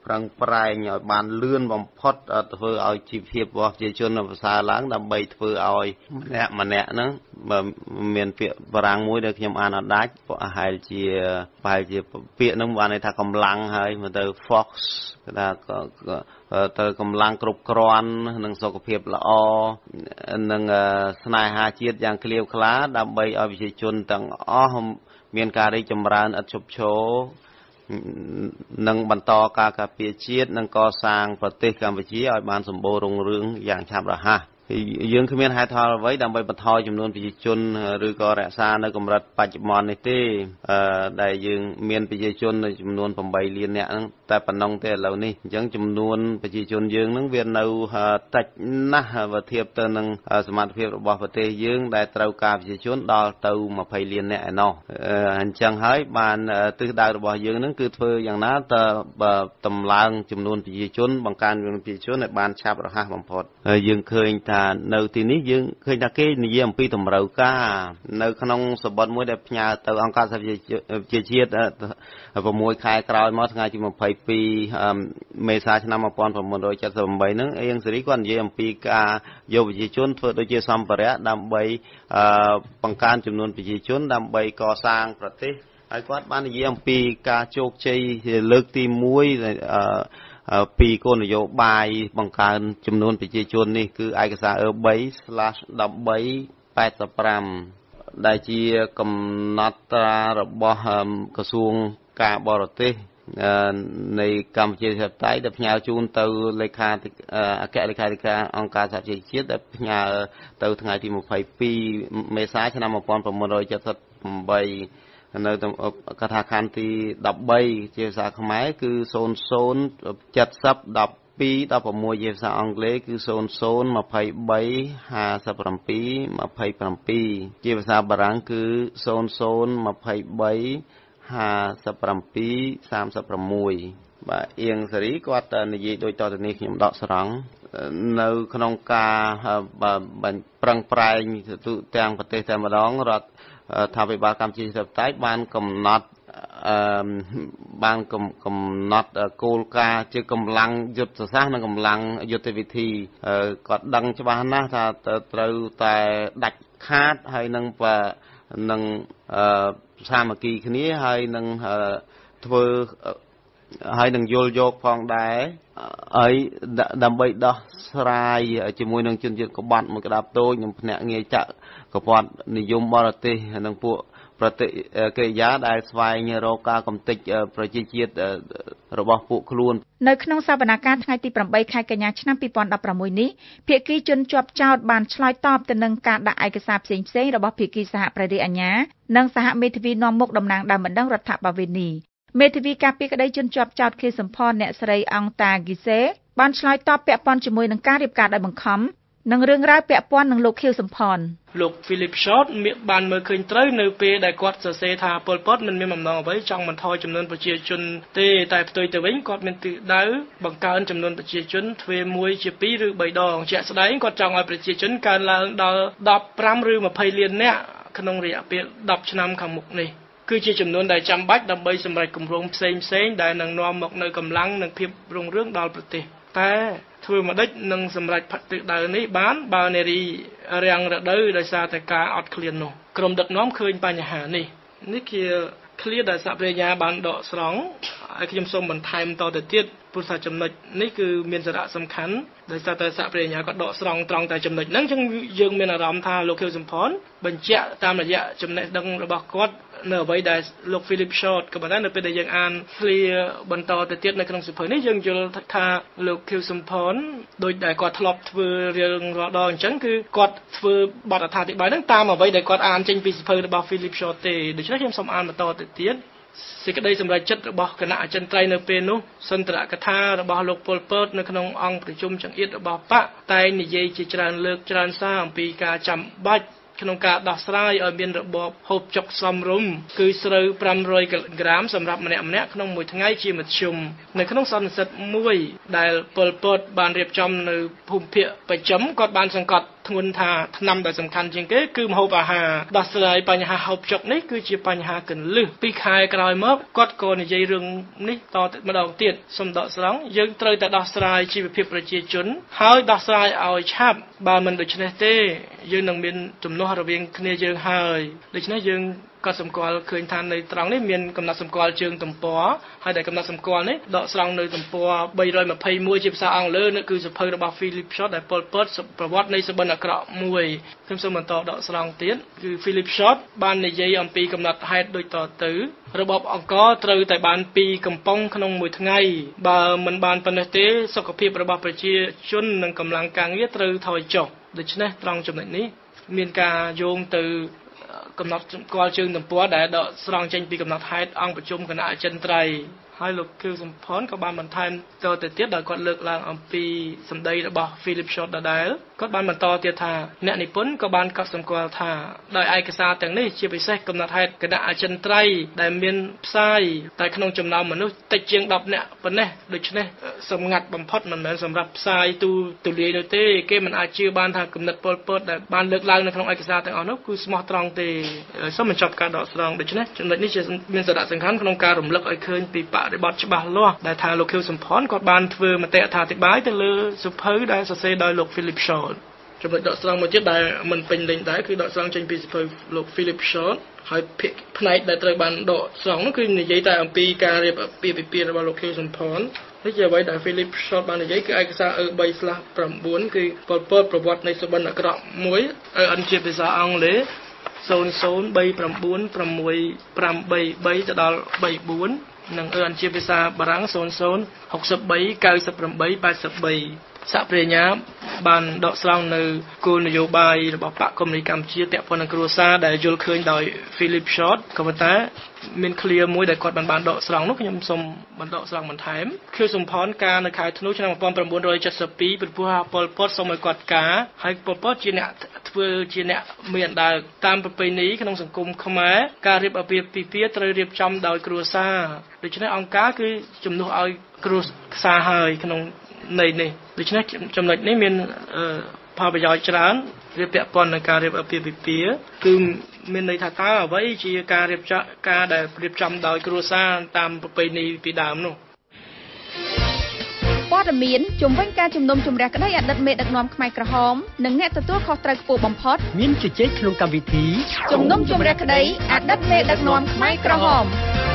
ប្រឹងប្រែងឲ្យបានលឿនបំផុតធ្វើឲ្យជីវភាពរបស់ប្រជាជនប្រសើរឡើងដើម្បីធ្វើឲ្យម្នាក់ម្នាក់ហ្នឹងមានពាក្យបារាំងមួយដែលខ្ញុំអានអត់ដាច់ប្រហែលជាប្រហែលជាពាក្យហ្នឹងបានន័យថាកម្លាំងហើយមកទៅ Fox គេថាទៅកម្លាំងគ្រប់គ្រាន់និងសុខភាពល្អនិងស្នេហាជាតិយ៉ាងក្លៀវក្លាដើម្បីឲ្យប្រជាជនទាំងអស់មានការរីកចម្រើនឥតឈប់ឈរនិងបន្តការការពារជាតិនិងកសាងប្រទេសកម្ពុជាឲ្យបានសម្បូររុងរឿងយ៉ាងឆាប់រហ័សយើងគ្មានហេតុផលអ្វីដើម្បីបន្ថយចំនួនប្រជាជនឬក៏រក្សានៅកម្រិតបច្ចុប្បន្ននេះទេដែលយើងមានប្រជាជននៅចំនួនeightលាននាក់ហ្នឹងតែប៉ុណ្ណឹងទេឥឡូវនេះអញ្ចឹងចំនួនប្រជាជនយើងហ្នឹងវានៅតិចណាស់បើធៀបទៅនឹងសមត្ថភាពរបស់ប្រទេសយើងដែលត្រូវការប្រជាជនដល់ទៅtwentyលាននាក់ឯណោះអញ្ចឹងហើយបានទិសដៅរបស់យើងហ្នឹងគឺធ្វើយ៉ាងណាទៅតម្លើងចំនួនប្រជាជនបង្កើនចំនួនប្រជាជនឲ្យបានឆាប់រហ័សបំផុតយើងឃើញថានៅទីនេះយើងឃើញថាគេនិយាយអំពីតម្រូវការនៅក្នុងសម្បត្តិមួយដែលផ្ញើទៅអង្គការសហប្រជាជាតិsixខែក្រោយមកថ្ងៃទីtwenty-twoមេសាឆ្នាំnineteen seventy-eightហ្នឹងអៀងសេរីគាត់និយាយអំពីការយកប្រជាជនធ្វើដូចជាសម្ភារៈដើម្បីបង្កើនចំនួនប្រជាជនដើម្បីកសាងប្រទេសហើយគាត់បាននិយាយអំពីការជោគជ័យលើកទីoneពីគោលនយោបាយបង្កើនចំនួនប្រជាជននេះគឺឯកសារ E three slash thirteen eighty-five ដែលជាកំណត់ត្រារបស់ក្រសួងការបរទេសនៃកម្ពុជាប្រជាធិបតេយ្យដែលផ្ញើជូនទៅលេខាអគ្គលេខាធិការអង្គការសហប្រជាជាតិដែលផ្ញើទៅថ្ងៃទីtwenty-twoមេសាឆ្នាំnineteen seventy-eightនៅកថាខណ្ឌទីthirteenជាភាសាខ្មែរគឺzero zero seventy twelve sixteenជាភាសាអង់គ្លេសគឺzero zero twenty-three fifty-seven twenty-sevenជាភាសាបារាំងគឺzero zero twenty-three fifty-seven thirty-sixបាទអៀងសេរីគាត់និយាយដូចតទៅនេះខ្ញុំដកស្រង់នៅក្នុងការប្រឹងប្រែងទូទាំងប្រទេសតែម្ដងរដ្ឋថាវិបាលកម្ពុជាប្រជាធិបតេយ្យបានកំណត់បានកំណត់គោលការណ៍ជាកម្លាំងយុទ្ធសាស្ត្រនិងកម្លាំងយុទ្ធវិធីគាត់ដឹងច្បាស់ណាស់ថាត្រូវតែដាច់ខាតហើយនឹងនឹងសាមគ្គីគ្នាហើយនឹងធ្វើហើយនឹងយល់យកផងដែរហើយដើម្បីដោះស្រាយជាមួយនឹងជនជាតិក្បត់មួយក្តាប់តូចនិងភ្នាក់ងារចាក់ក្បត់និយមបរទេសនិងពួកប្រតិកិរិយាដែលស្វែងរកការកំទេចប្រជាជាតិរបស់ពួកខ្លួននៅក្នុងសវនកម្មថ្ងៃទីeightខែកញ្ញាឆ្នាំtwo thousand sixteenនេះភាគីជនជាប់ចោតបានឆ្លើយតបទៅនឹងការដាក់ឯកសារផ្សេងៗរបស់ភាគីសហប្រតិអាជ្ញានិងសហមេធាវីនាំមុខតំណាងដើមបណ្ដឹងរដ្ឋបាលវេនីមេធាវីការពារក្តីជនជាប់ចោតខេសម្ផនអ្នកស្រីអង្តាហ្គីសេបានឆ្លើយតបពាក់ព័ន្ធជាមួយនឹងការរៀបការដោយបង្ខំនិងរឿងរ៉ាវពាក់ព័ន្ធនឹងលោកខៀវសំផនលោក Philip Short បានមើលឃើញត្រូវនៅពេលដែលគាត់សរសេរថាប៉ុលពតមិនមានបំណងអ្វីចង់បន្ថយចំនួនប្រជាជនទេតែផ្ទុយទៅវិញគាត់មានទិសដៅបង្កើនចំនួនប្រជាជនទ្វេមួយជាពីរឬបីដងជាក់ស្ដែងគាត់ចង់ឲ្យប្រជាជនកើនឡើងដល់fifteenឬtwentyលាននាក់ក្នុងរយៈពេលtenឆ្នាំខាងមុខនេះគឺជាចំនួនដែលចាំបាច់ដើម្បីសម្រេចគម្រោងផ្សេងផ្សេងដែលនឹងនាំមកនៅកម្លាំងនិងភាពរុងរឿងដល់ប្រទេសតែធ្វើមកដេចនឹងសម្រេចផាត់ទិសដៅនេះបានបើនារីរាំងរដូវដោយសារតែការអត់ឃ្លាននោះក្រុមដឹកនាំឃើញបញ្ហានេះនេះជាឃ្លាដែលសហប្រញ្ញាបានដកស្រង់ហើយខ្ញុំសូមបន្ថែមតទៅទៀតព្រោះថាចំណុចនេះគឺមានសារៈសំខាន់ដោយសារតែសហប្រញ្ញាក៏ដកស្រង់ត្រង់តែចំណុចហ្នឹងអញ្ចឹងយើងមានអារម្មណ៍ថាលោកខៀវសំផនបញ្ជាក់តាមរយៈចំណេះដឹងរបស់គាត់នៅអ្វីដែលលោក Philip Short ក៏ប៉ុន្តែនៅពេលដែលយើងអានឃ្លាបន្តទៅទៀតនៅក្នុងសៀវភៅនេះយើងយល់ថាលោកខៀវសំផនដោយដែលគាត់ធ្លាប់ធ្វើរឿងរាល់ដងអញ្ចឹងគឺគាត់ធ្វើបទអត្ថាធិប្បាយហ្នឹងតាមអ្វីដែលគាត់អានចេញពីសៀវភៅរបស់ Philip Short ទេដូច្នេះខ្ញុំសូមអានបន្តទៅទៀតសេចក្តីសម្រេចចិត្តរបស់គណៈអចិន្ត្រៃយ៍នៅពេលនោះសន្ទរកថារបស់លោកប៉ុលពតនៅក្នុងអង្គប្រជុំចង្អៀតរបស់បកតែនិយាយជាច្រើនលើកច្រើនសារអំពីការចាំបាច់ក្នុងការដោះស្រាយឲ្យមានរបបហូបចុកសមរម្យគឺស្រូវfive hundredក្រាមសម្រាប់ម្នាក់ម្នាក់ក្នុងមួយថ្ងៃជាមធ្យមនៅក្នុងសន្និសីទមួយដែលប៉ុលពតបានរៀបចំនៅភូមិភាគបច្ចឹមគាត់បានសង្កត់ធ្ងន់ថាថ្នាំដែលសំខាន់ជាងគេគឺម្ហូបអាហារដោះស្រាយបញ្ហាហូបចុកនេះគឺជាបញ្ហាកន្លឹះពីខែក្រោយមកគាត់ក៏និយាយរឿងនេះតម្ដងទៀតសូមដកស្រង់យើងត្រូវតែដោះស្រាយជីវភាពប្រជាជនហើយដោះស្រាយឲ្យឆាប់បើមិនដូច្នេះទេយើងនឹងមានទំនាស់រវាងគ្នាយើងហើយដូច្នេះយើងក៏សម្គាល់ឃើញថានៅត្រង់នេះមានកំណត់សម្គាល់ជើងទំព័រហើយដែលកំណត់សម្គាល់នេះដកស្រង់នៅទំព័របីរយម្ភៃមួយជាភាសាអង់គ្លេសនោះគឺសៀវភៅរបស់ Philip Short ដែលពលពតប្រវត្តិនៃសបិនអាក្រក់មួយខ្ញុំសូមបន្តដកស្រង់ទៀតគឺ Philip Short បាននិយាយអំពីកំណត់ហេតុដូចតទៅរបបអង្គរត្រូវតែបានពីរកំប៉ុងក្នុងមួយថ្ងៃបើមិនបានប៉ុណ្ណេះទេសុខភាពរបស់ប្រជាជននិងកម្លាំងការងារត្រូវថយចុះដូច្នេះត្រង់ចំណុចនេះមានការយោងទៅកំណត់ស្គាល់ជើងទំព័រដែលដកស្រង់ចេញពីកំណត់ហេតុអង្គប្រជុំគណៈអចិន្ត្រៃយ៍ហើយលោកខៀវសំផនក៏បានបន្ថែមតទៅទៀតដោយគាត់លើកឡើងអំពីសម្ដីរបស់ Philip Short ដដែលគាត់បានបន្តទៀតថាអ្នកនិពន្ធក៏បានកត់សម្គាល់ថាដោយឯកសារទាំងនេះជាពិសេសកំណត់ហេតុគណៈអចិន្ត្រៃយ៍ដែលមានផ្សាយតែក្នុងចំណោមមនុស្សតិចជាងដប់នាក់ប៉ុណ្ណេះដូច្នេះសម្ងាត់បំផុតមិនមែនសម្រាប់ផ្សាយទូទូលាយនោះទេគេមិនអាចជឿបានថាគំនិតពលពតដែលបានលើកឡើងនៅក្នុងឯកសារទាំងអស់នោះគឺស្មោះត្រង់ទេសូមបញ្ចប់ការដកស្រង់ដូច្នេះចំណុចនេះជាមានសារៈសំខាន់ក្នុងការរំលឹកឲ្យឃើញពីបរិបទច្បាស់លាស់ដែលថាលោកខៀវសំផនគាត់បានធ្វើមតិអត្ថាធិប្បាយទៅលើសៀវភៅដែលសរសេរដោយលោក Philip Short ចំណុចដកស្រង់មួយទៀតដែលមិនពេញលេញដែរគឺដកស្រង់ចេញពីសៀវភៅលោក Philip Short ហើយភាគផ្នែកដែលត្រូវបានដកស្រង់នោះគឺនិយាយតែអំពីការរៀបអាពាហ៍ពិពាហ៍របស់លោកខៀវសំផននេះជាអ្វីដែល Philip Short បាននិយាយគឺឯកសារ E 3/៩ គឺពលពតប្រវត្តិនៃសបិនអាក្រក់មួយអិនជាភាសាអង់គ្លេសศูนย์ ศูนย์ បី ៩ ប្រាំ ប្រាំ ប្រាំ បី បីទៅដល់ បី បួននិងអិនជាភាសាបារាំង ศูนย์ ศูนย์ หกสิบสาม เก้าสิบแปด แปดสิบสามសហប្រញ្ញាបានដកស្រង់នៅគោលនយោបាយរបស់បកកុម្មុយនីសកម្ពុជាទាក់ព័ន្ធនឹងគ្រួសារដែលយល់ឃើញដោយ Philip Short ក៏ប៉ុន្តែមាន clear មួយដែលគាត់បានបានដកស្រង់នោះខ្ញុំសូមបន្តដកស្រង់បន្ថែមគឺសំផនការនៅខែធ្នូឆ្នាំnineteen seventy-twoពីព្រោះពលពតសូមឲ្យគាត់ការហើយពលពតជាអ្នកធ្វើជាអ្នកមានដើរតាមប្រពៃណីក្នុងសង្គមខ្មែរការរៀបអាពាហ៍ពិពាហ៍ត្រូវរៀបចំដោយគ្រួសារដូច្នេះអង្គការគឺជំនួសឲ្យគ្រួសារហើយក្នុងនៃនេះដូច្នេះចំណុចនេះមានផលប្រយោជន៍ច្រើនរៀបពាក់ព័ន្ធនឹងការរៀបអាពាហ៍ពិពាហ៍គឺមានន័យថាតើអ្វីជាការរៀបចំការដែលរៀបចំដោយគ្រួសារតាមប្រពៃណីពីដើមនោះព័ត៌មានជំវិញការជំនុំជម្រះក្តីអតីតមេដឹកនាំខ្មែរក្រហមនិងអ្នកទទួលខុសត្រូវខ្ពស់បំផុតមានជជែកក្នុងកម្មវិធីជំនុំជម្រះក្តីអតីតមេដឹកនាំខ្មែរក្រហម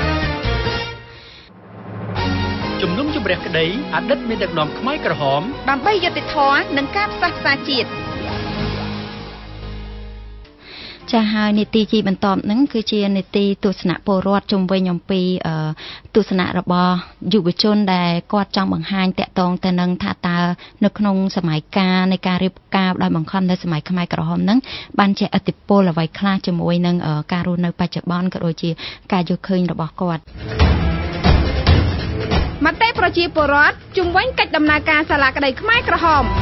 ជំនុំជម្រះក្តីអតីតមេដឹកនាំខ្មែរក្រហមដើម្បីយុត្តិធម៌និងការផ្សះផ្សាជាតិចា៎ហើយនីតិជីបន្ទាប់ហ្នឹងគឺជានីតិទស្សនៈពលរដ្ឋជំវិញអំពីទស្សនៈរបស់យុវជនដែលគាត់ចង់បង្ហាញតាក់ទងទៅនឹងថាតើនៅក្នុងសម័យកាលនៃការរៀបការដោយបង្ខំនៅសម័យខ្មែរក្រហមហ្នឹងបានជះឥទ្ធិពលអ្វីខ្លះជាមួយនឹងការរស់នៅបច្ចុប្បន្នក៏ដូចជាការយល់ឃើញរបស់គាត់មតិប្រជាពលរដ្ឋជំវិញកិច្ចដំណើរការសាលាក្តីខ្មែរក្រហម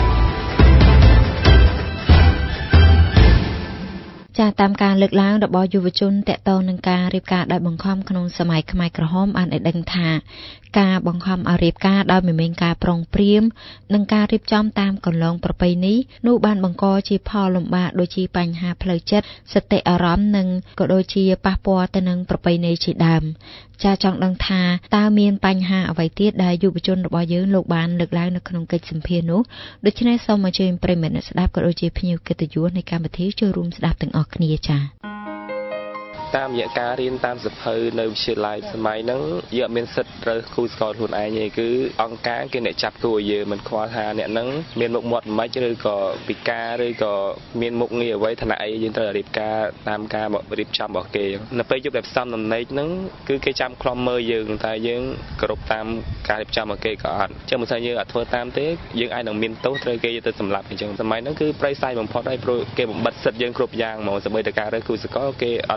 ចាតាមការលើកឡើងរបស់យុវជនតាក់ទងនឹងការរៀបការដោយបង្ខំក្នុងសម័យខ្មែរក្រហមបានឲ្យដឹងថាការបង្ខំឲ្យរៀបការដោយមិនមានការប្រុងប្រៀននិងការរៀបចំតាមកន្លងប្រពៃណីនោះបានបង្កជាផលលំបាកដូចជាបញ្ហាផ្លូវចិត្តសតិអារម្មណ៍និងក៏ដូចជាប៉ះពាល់ទៅនឹងប្រពៃណីជាដើមចាចង់ដឹងថាតើមានបញ្ហាអ្វីទៀតដែលយុវជនរបស់យើងលោកបានលើកឡើងនៅក្នុងកិច្ចសម្ភាសន៍នោះដូច្នេះសូមអញ្ជើញប្រិយមិត្តអ្នកស្ដាប់ក៏ដូចជាភ្ញៀវកិត្តិយសនៃកម្មវិធីចូលរួមស្ដាប់ទាំងអស់គ្នាចាតាមរយៈការរៀនតាមសភៅនៅវិទ្យាល័យសម័យហ្នឹងយើងអត់មានសិទ្ធិរើសគូស្គាល់ខ្លួនឯងទេគឺអង្គការគេអ្នកចាប់គួរយើងមិនខ្វល់ថាអ្នកហ្នឹងមានមុខមាត់មិនឬក៏ពិការឬក៏មានមុខងារអ្វីឋានៈអីយើងត្រូវរៀបការតាមការរៀបចំរបស់គេនៅពេលយប់ដែលផ្សំដំណេកហ្នឹងគឺគេចាំខ្លំមើលយើងតែយើងគោរពតាមការរៀបចំរបស់គេក៏អត់ចឹងមិនថាយើងអត់ធ្វើតាមទេយើងអាចនឹងមានទោសត្រូវគេទៅសម្លាប់អញ្ចឹងសម័យហ្នឹងគឺប្រៃសាយបំផុតហើយព្រោះគេបំបិទសិទ្ធិយើងគ្រប់យ៉ាងហ្មងសូម្បីតែការរើសគូស្គាល់គេអត់មានឲ្យ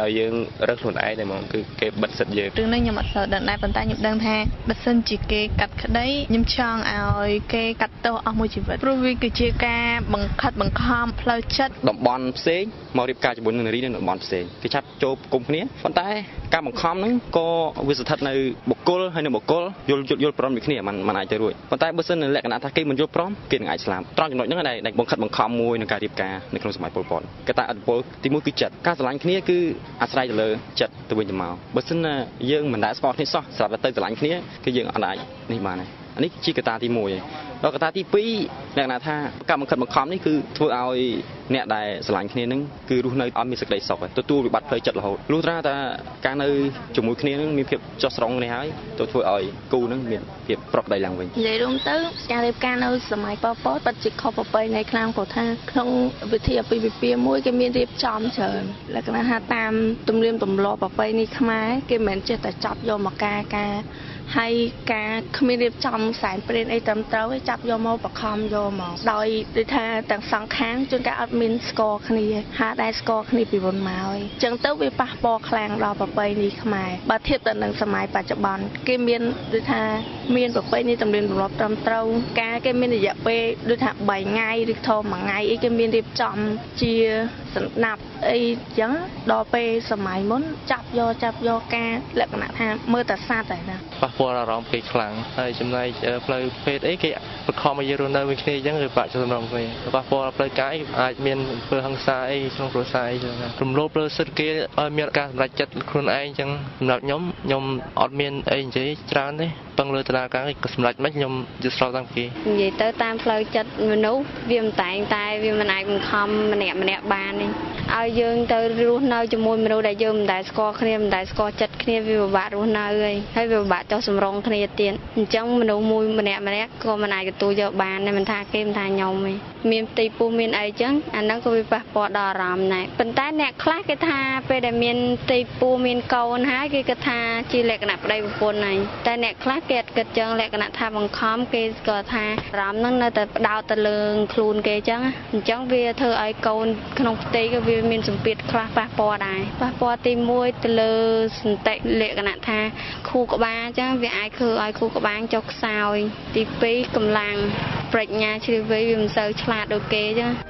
ឲ្យយើងរើសខ្លួនឯងតែហ្មងគឺគេបិទសិទ្ធិយើងរឿងនេះខ្ញុំអត់សូវដឹងដែរប៉ុន្តែខ្ញុំដឹងថាបើសិនជាគេកាត់ក្តីខ្ញុំចង់ឲ្យគេកាត់ទោសអស់មួយជីវិតព្រោះវាគឺជាការបង្ខិតបង្ខំផ្លូវចិត្តតំបន់ផ្សេងមករៀបការជាមួយនឹងនារីនៅតំបន់ផ្សេងគេចាប់ចូលគុំគ្នាប៉ុន្តែការបង្ខំហ្នឹងក៏វាស្ថិតនៅបុគ្គលហើយនៅបុគ្គលយល់យល់ព្រមពីគ្នាมันมันអាចទៅរួចប៉ុន្តែបើសិននៅលក្ខណៈថាគេមិនយល់ព្រមគេនឹងអាចស្លាប់ត្រង់ចំណុចហ្នឹងដែលបង្ខិតបង្ខំមួយនឹងការរៀបការនៅក្នុងសម័យប៉ុលពតគេតែអត្តពលទីមួយគឺចិត្តការស្រឡាញ់គ្នាគឺអាស្រ័យទៅលើចិត្តទៅវិញទៅមកបើសិនណាយើងមិនដែលស្គាល់គ្នាសោះស្រាប់តែទៅស្រឡាញ់គ្នាគឺយើងអត់អាចនេះបានទេអានេះជាកត្តាទីមួយដល់កត្តាទីពីរលក្ខណៈថាការបង្ខិតបង្ខំនេះគឺធ្វើឲ្យអ្នកដែលស្រឡាញ់គ្នានឹងគឺរស់នៅអត់មានសេចក្តីសុខទទួលវិបត្តិផ្លូវចិត្តរហូតលុះត្រាតែការនៅជាមួយគ្នានឹងមានភាពចុះស្រង់គ្នាហើយទៅធ្វើឲ្យគូនឹងមានភាពប្រកបដីឡើងវិញនិយាយរួមទៅការរៀបការនៅសម័យប៉ុលពតពិតជាខុសប្រពៃណីខ្លាំងព្រោះថាក្នុងវិធីអាពាហ៍ពិពាហ៍មួយគេមានរៀបចំច្រើនលក្ខណៈថាតាមទំនៀមទម្លាប់ប្រពៃណីខ្មែរគេមិនមែនចេះតែចាប់យកមកការការហើយការគ្មានរៀបចំសែនព្រេនអីត្រឹមត្រូវឯងចាប់យកមកបខំយកមកដោយដូចថាទាំងសងខាងជួនកាលអត់មានស្គាល់គ្នាហាដែលស្គាល់គ្នាពីមុនមកឯងចឹងទៅវាប៉ះពាល់ខ្លាំងដល់ប្រពៃណីខ្មែរបើធៀបទៅនឹងសម័យបច្ចុប្បន្នគេមានដូចថាមានប្រពៃណីទំនៀមទម្លាប់ត្រឹមត្រូវការគេមានរយៈពេលដូចថាបីថ្ងៃឬធំមួយថ្ងៃអីគេមានរៀបចំជាសម្ដាប់អីចឹងដល់ពេលសម័យមុនចាប់យកចាប់យកការលក្ខណៈថាមើលតែសត្វតែណាប៉ះពាល់អារម្មណ៍គេខ្លាំងហើយចំណែកផ្លូវភេទអីគេបង្ខំឲ្យយើងរស់នៅមួយគ្នាអញ្ចឹងគឺបាក់ចំណងគ្នាប៉ះពាល់ផ្លូវកាយអាចមានអំពើហិង្សាអីក្នុងគ្រួសារអីចឹងរំលោភលើសិទ្ធិគេឲ្យមានការសម្រេចចិត្តខ្លួនឯងអញ្ចឹងសម្រាប់ខ្ញុំខ្ញុំអត់មានអីនិយាយច្រើនទេពឹងលើតឡាការក៏សម្រេចមិនខ្ញុំយល់ស្របតាំងពីនិយាយទៅតាមផ្លូវចិត្តមនុស្សវាមិនតែងតែវាមិនអាចបង្ខំម្នាក់ម្នាក់បានទេឲ្យយើងទៅរស់នៅជាមួយមនុស្សដែលយើងមិនដែលស្គាល់គ្នាមិនដែលស្គាល់ចិត្តគ្នាវាពិបាករស់នៅហើយហើយវាពិបាកចោះសម្រងគ្នាទៀតអញ្ចឹងមនុស្សមួយម្នាក់ម្នាក់ក៏មិនអាចទទួលយកបានដែរមិនថាគេមិនថាខ្ញុំទេមានទីពុះមានអីចឹងអាហ្នឹងក៏វាប៉ះពាល់ដល់អារម្មណ៍ដែរប៉ុន្តែអ្នកខ្លះគេថាពេលដែលមានទីពុះមានកូនហើយគេគិតថាជាលក្ខណៈប្តីប្រពន្ធហើយតែអ្នកខ្លះគេអត់គិតចឹងលក្ខណៈថាបង្ខំគេក៏ថាអារម្មណ៍ហ្នឹងនៅតែផ្ដោតទៅលើខ្លួនគេចឹងអញ្ចឹងវាធ្វើឲ្យកូនក្នុងផ្ទៃក៏វាមានសម្ពាធខ្លះប៉ះពាល់ដែរប៉ះពាល់ទីមួយទៅលើសន្តិលក្ខណៈថាខួរក្បាលចឹងវាអាចធ្វើឲ្យខួរក្បាលចុះខ្សោយទីពីរកម្លាំងប្រាជ្ញាជ្រាបវៃវាមិនសូវឆ្លាតដូចគេចឹង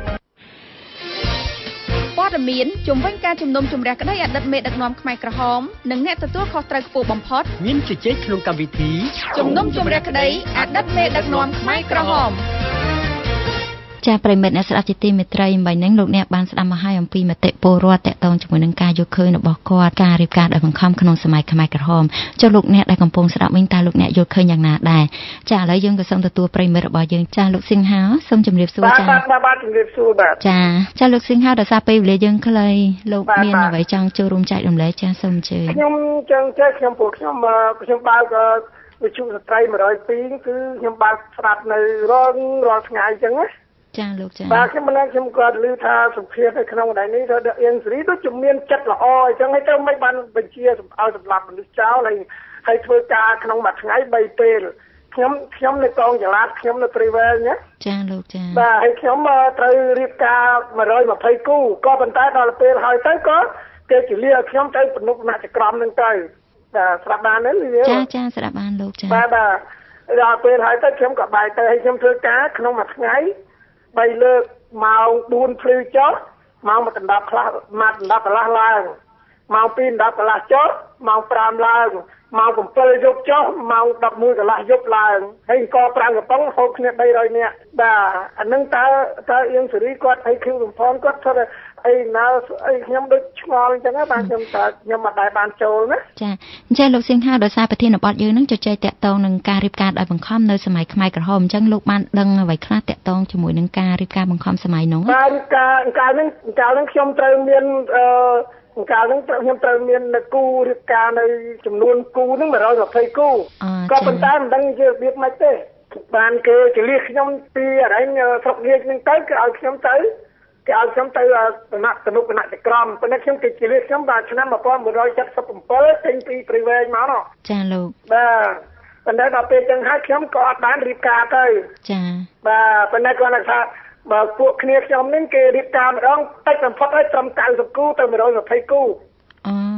ព័ត៌មានជំវិញការជំនុំជម្រះក្តីអតីតមេដឹកនាំខ្មែរក្រហមនិងអ្នកទទួលខុសត្រូវខ្ពស់បំផុតមានជជែកក្នុងកម្មវិធីជំនុំជម្រះក្តីអតីតមេដឹកនាំខ្មែរក្រហមចាប្រិមិត្តអ្នកស្ដាប់ជាទីមេត្រីអំបញ្ញលោកអ្នកបានស្ដាប់មកហើយអំពីមតិពលរដ្ឋតកតងជាមួយនឹងការយកឃើញរបស់គាត់ការរៀបការដោយបង្ខំក្នុងសម័យខ្មែរក្រហមចុះលោកអ្នកដែលកំពុងស្ដាប់វិញតើលោកអ្នកយល់ឃើញយ៉ាងណាដែរចាឥឡូវយើងក៏សូមទទួលប្រិមិត្តរបស់យើងចាលោកសិង្ហាសូមជម្រាបសួរចាបាទបាទជម្រាបសួរបាទចាចាលោកសិង្ហាដោយសារពេលវេលាយើងខ្លីលោកមានអ្វីចង់ចូលរួមចែករំលែកចាសូមអញ្ជើញខ្ញុំចឹងចេះខ្ញុំពួកខ្ញុំខ្ញុំបើកវិទ្យុស្ត្រីមួយរយពីរគឺខ្ញុំបើកស្ដាប់នៅរាល់រាល់ថ្ងៃចឹងណាចាលោកចាបាទខ្ញុំមិនខ្ញុំគាត់ឮថាសុភានៅក្នុងដៃនេះទៅអៀងសេរីដូចជំនាញចិត្តល្អអញ្ចឹងហើយទៅមិនបានបញ្ជាឲ្យសម្រាប់មនុស្សចោលហើយហើយធ្វើការក្នុងមួយថ្ងៃបីពេលខ្ញុំខ្ញុំនៅកងចល័តខ្ញុំនៅព្រៃវែងណាចាលោកចាបាទហើយខ្ញុំត្រូវរៀបការមួយរយម្ភៃគូក៏ប៉ុន្តែដល់ពេលហើយទៅក៏គេជលៀឲ្យខ្ញុំទៅពនុកណចក្រមនឹងទៅបាទស្ដាប់បានទេចាចាស្ដាប់បានលោកចាបាទបាទដល់ពេលហើយទៅខ្ញុំក៏បាយទៅហើយខ្ញុំធ្វើការក្នុងមួយថ្ងៃបីលើកម៉ោងបួនភ្លឺចុះម៉ោងមួយដណ្ដប់ខ្លះម៉ាត់ដណ្ដប់កន្លះឡើងម៉ោងពីរដណ្ដប់កន្លះចុះម៉ោងប្រាំឡើងម៉ោង7យប់ចុះម៉ោងដប់មួយកន្លះយប់ឡើងហើយអង្គប្រាំងកំប៉ុងហូបគ្នាបីរយនាក់បាទអានឹងតើតើអៀងសេរីគាត់ឲ្យឃ្លីវសំផនគាត់ធ្វើអីណាអីខ្ញុំដូចឆ្ងល់អញ្ចឹងបាទខ្ញុំតើខ្ញុំមិនដែលបានចូលណាចាអញ្ចឹងលោកសិង្ហាដោយសារប្រធានបទយើងនឹងជជែកតាក់ទងនឹងការរៀបការដោយបង្ខំនៅសម័យខ្មែរក្រហមអញ្ចឹងលោកបានដឹងអ្វីខ្លះតាក់ទងជាមួយនឹងការរៀបការបង្ខំសម័យនោះបាទការកាលហ្នឹងកាលហ្នឹងខ្ញុំត្រូវមានអឺកាលហ្នឹងខ្ញុំត្រូវមានគូរៀបការនៅចំនួនគូហ្នឹងមួយរយម្ភៃគូក៏ប៉ុន្តែមិនដឹងជារបៀបម៉េចទេបានគេជលៀសខ្ញុំពីអរិញស្រុករាជហ្នឹងទៅគេឲ្យខ្ញុំទៅគេឲ្យខ្ញុំទៅតំណាក់តនុគណៈចក្រមប៉ុន្តែខ្ញុំគេជលៀសខ្ញុំបាទឆ្នាំmột nghìn một trăm七十七ចេញពីព្រៃវែងមកនោះចាលោកបាទប៉ុន្តែដល់ពេលចឹងហើយខ្ញុំក៏អត់បានរៀបការទៅចាបាទប៉ុន្តែគាត់ថាបើពួកគ្នាខ្ញុំនឹងគេរៀបការម្ដងតិចបំផុតហើយត្រឹម九mươiគូទៅmột trăm hai mươiគូ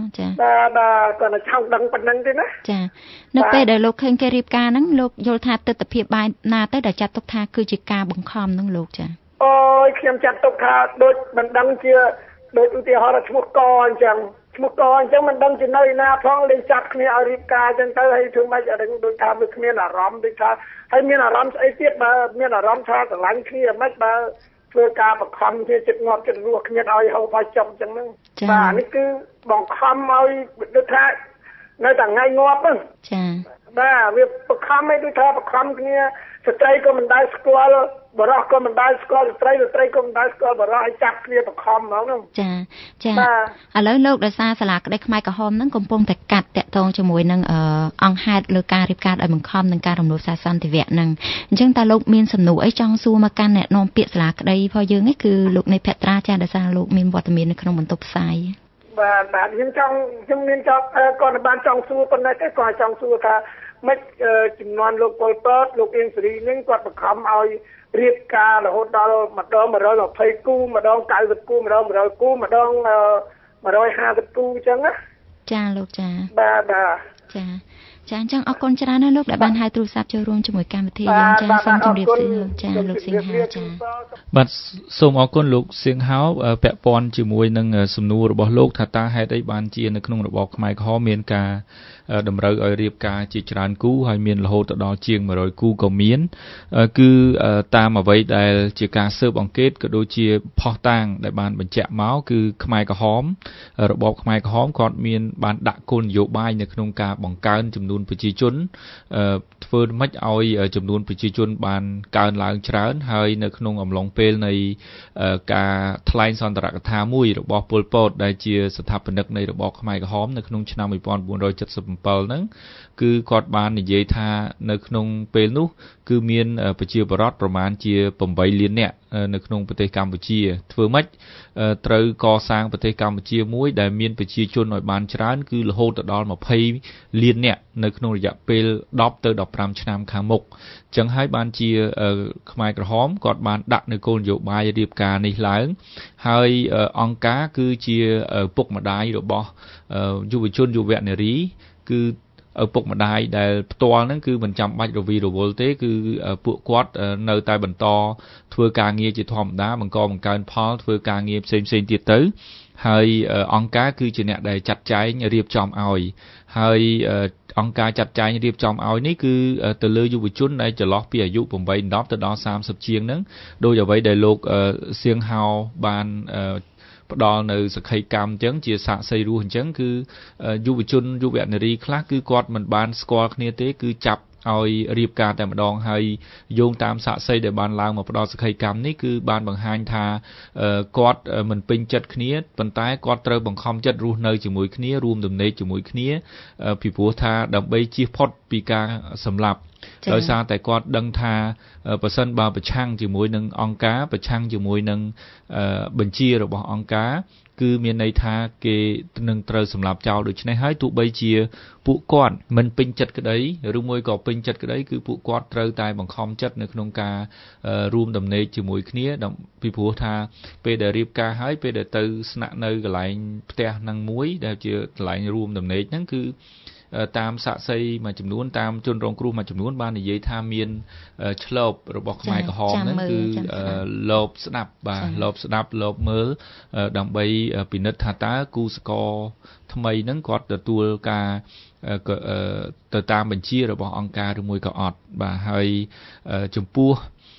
ចាបាទបាទគាត់ចង់ដឹងប៉ុណ្្នឹងទេណាចានៅពេលដែលលោកឃើញគេរៀបការហ្នឹងលោកយល់ថាទស្សនវិជ្ជាបាយណាទៅដែលចាត់ទុកថាគឺជាការបង្ខំហ្នឹងលោកចាអូយខ្ញុំចាត់ទុកថាដូចមិនដឹងជាដូចឧទាហរណ៍ឈ្មោះកអញ្ចឹងឈ្មោះកអញ្ចឹងមិនដឹងជានៅណាផងលេងចាត់គ្នាឲ្យរៀបការអញ្ចឹងទៅហើយធ្វើម៉េចឲ្យដូចថាវាគ្មានអារម្មណ៍ដូចថាហើយមានអារម្មណ៍ស្អីទៀតបើមានអារម្មណ៍ថាស្រឡាញ់គ្នាមិនបើធ្វើការបង្ខំគ្នាចិត្តងាប់ចិត្តរស់គ្នាឲ្យហូបឲ្យចប់អញ្ចឹងហ្នឹងបាទនេះគឺបង្ខំឲ្យដូចថានៅតែថ្ងៃងាប់ហ្នឹងចាបាទវាបង្ខំឲ្យដូចថាបង្ខំគ្នាស្ត្រីក៏មិនដែលស្គាល់បរិះក៏មិនដែលស្គាល់ស្ត្រីស្ត្រីក៏មិនដែលស្គាល់បរិះឲ្យចាប់គ្នាបង្ខំហ្មងហ្នឹងចាចាឥឡូវលោកដោយសារសាលាក្តីខ្មែរក្រហមហ្នឹងកំពុងតែកាត់តាក់ទងជាមួយនឹងអង្គហេតុលើការរៀបការដោយបង្ខំនិងការរំលោភសាសន្តិវៈហ្នឹងអញ្ចឹងតើលោកមានសំណួរអីចង់សួរមកកាន់អ្នកនាំពាក្យសាលាក្តីរបស់យើងនេះគឺលោកនៃភត្រាចាដោយសារលោកមានវត្តមាននៅក្នុងបន្ទប់ផ្សាយបាទបាទខ្ញុំចង់ខ្ញុំមានចង់គាត់បានចង់សួរប៉ុណ្ណេះទេគាត់ចង់សួរថាមិនចំនួនលោកប៉ុលពតលោកអៀងសេរីនឹងគាត់បង្ខំឲ្យរៀបការរហូតដល់ម្ដងmột trăm hai mươiគូម្ដង九mươiគូម្ដងmột trămគូម្ដងmột trăm hai mươiគូអញ្ចឹងណាចាលោកចាបាទបាទចាចាអញ្ចឹងអរគុណច្រើនណាស់លោកដែលបានហៅទូរស័ព្ទចូលរួមជាមួយកម្មវិធីយើងចាសូមជម្រាបសួរចាលោកសៀងហៅចាបាទសូមអរគុណលោកសៀងហៅពាក់ព័ន្ធជាមួយនឹងសំណួររបស់លោកថាតើហេតុអីបានជានៅក្នុងរបបខ្មែរក្រហមមានការតម្រូវឲ្យរៀបការជាច្រើនគូហើយមានរហូតដល់ជាងmột trămគូក៏មានគឺតាមអ្វីដែលជាការស៊ើបអង្កេតក៏ដូចជាផុសតាងដែលបានបញ្ជាក់មកគឺខ្មែរក្រហមរបបខ្មែរក្រហមគាត់មានបានដាក់គោលនយោបាយនៅក្នុងការបង្កើនចំនួនប្រជាជនធ្វើម៉េចឲ្យចំនួនប្រជាជនបានកើនឡើងច្រើនហើយនៅក្នុងអំឡុងពេលនៃការថ្លែងសន្ទរកថាមួយរបស់ប៉ុលពតដែលជាស្ថាបនិកនៃរបបខ្មែរក្រហមនៅក្នុងឆ្នាំmột nghìn bốn trăm七十七ហ្នឹងគឺគាត់បាននិយាយថានៅក្នុងពេលនោះគឺមានប្រជាពលរដ្ឋប្រមាណជាeightលាននាក់នៅក្នុងប្រទេសកម្ពុជាធ្វើម៉េចត្រូវកសាងប្រទេសកម្ពុជាមួយដែលមានប្រជាជនឲ្យបានច្រើនគឺរហូតដល់twentyលាននាក់នៅក្នុងរយៈពេលtenទៅfifteenឆ្នាំខាងមុខអញ្ចឹងហើយបានជាខ្មែរក្រហមគាត់បានដាក់នៅគោលនយោបាយរៀបការនេះឡើងហើយអង្គការគឺជាពុកម្ដាយរបស់យុវជនយុវនារីគឺឪពុកម្ដាយដែលផ្ទាល់ហ្នឹងគឺមិនចាំបាច់រវីរវល់ទេគឺពួកគាត់នៅតែបន្តធ្វើការងារជាធម្មតាបង្កបង្កើនផលធ្វើការងារផ្សេងផ្សេងទៀតទៅហើយអង្គការគឺជាអ្នកដែលចាត់ចែងរៀបចំឲ្យហើយអង្គការចាត់ចែងរៀបចំឲ្យនេះគឺទៅលើយុវជនដែលចន្លោះពីអាយុeight tenទៅដល់thirtyជាងហ្នឹងដោយអ្វីដែលលោកសៀងហៅបានផ្ដល់នៅសក្ខីកម្មអញ្ចឹងជាសាកសីរស់អញ្ចឹងគឺយុវជនយុវនារីខ្លះគឺគាត់មិនបានស្គាល់គ្នាទេគឺចាប់ឲ្យរៀបការតែម្ដងហើយយោងតាមសាកសីដែលបានឡើងមកផ្ដល់សក្ខីកម្មនេះគឺបានបង្ហាញថាគាត់មិនពេញចិត្តគ្នាប៉ុន្តែគាត់ត្រូវបង្ខំចិត្តរស់នៅជាមួយគ្នារួមដំណេកជាមួយគ្នាពីព្រោះថាដើម្បីជៀសផុតពីការសម្លាប់ដោយសារតែគាត់ដឹងថាប្រសិនបើប្រឆាំងជាមួយនឹងអង្គការប្រឆាំងជាមួយនឹងបញ្ជារបស់អង្គការគឺមានន័យថាគេនឹងត្រូវសម្លាប់ចោលដូច្នេះហើយទោះបីជាពួកគាត់មិនពេញចិត្តក្តីឬមួយក៏ពេញចិត្តក្តីគឺពួកគាត់ត្រូវតែបង្ខំចិត្តនៅក្នុងការរួមដំណេកជាមួយគ្នាពីព្រោះថាពេលដែលរៀបការហើយពេលដែលទៅស្នាក់នៅកន្លែងផ្ទះហ្នឹងមួយដែលជាកន្លែងរួមដំណេកហ្នឹងគឺតាមសាកសីមួយចំនួនតាមជនរងគ្រោះមួយចំនួនបាននិយាយថាមានឆ្លូបរបស់ខ្មែរក្រហមហ្នឹងគឺលបស្ដាប់បាទលបស្ដាប់លបមើលដើម្បីពិនិត្យថាតើគូសកលថ្មីហ្នឹងគាត់ទទួលការទៅតាមបញ្ជារបស់អង្គការឬមួយក៏អត់បាទហើយចំពោះ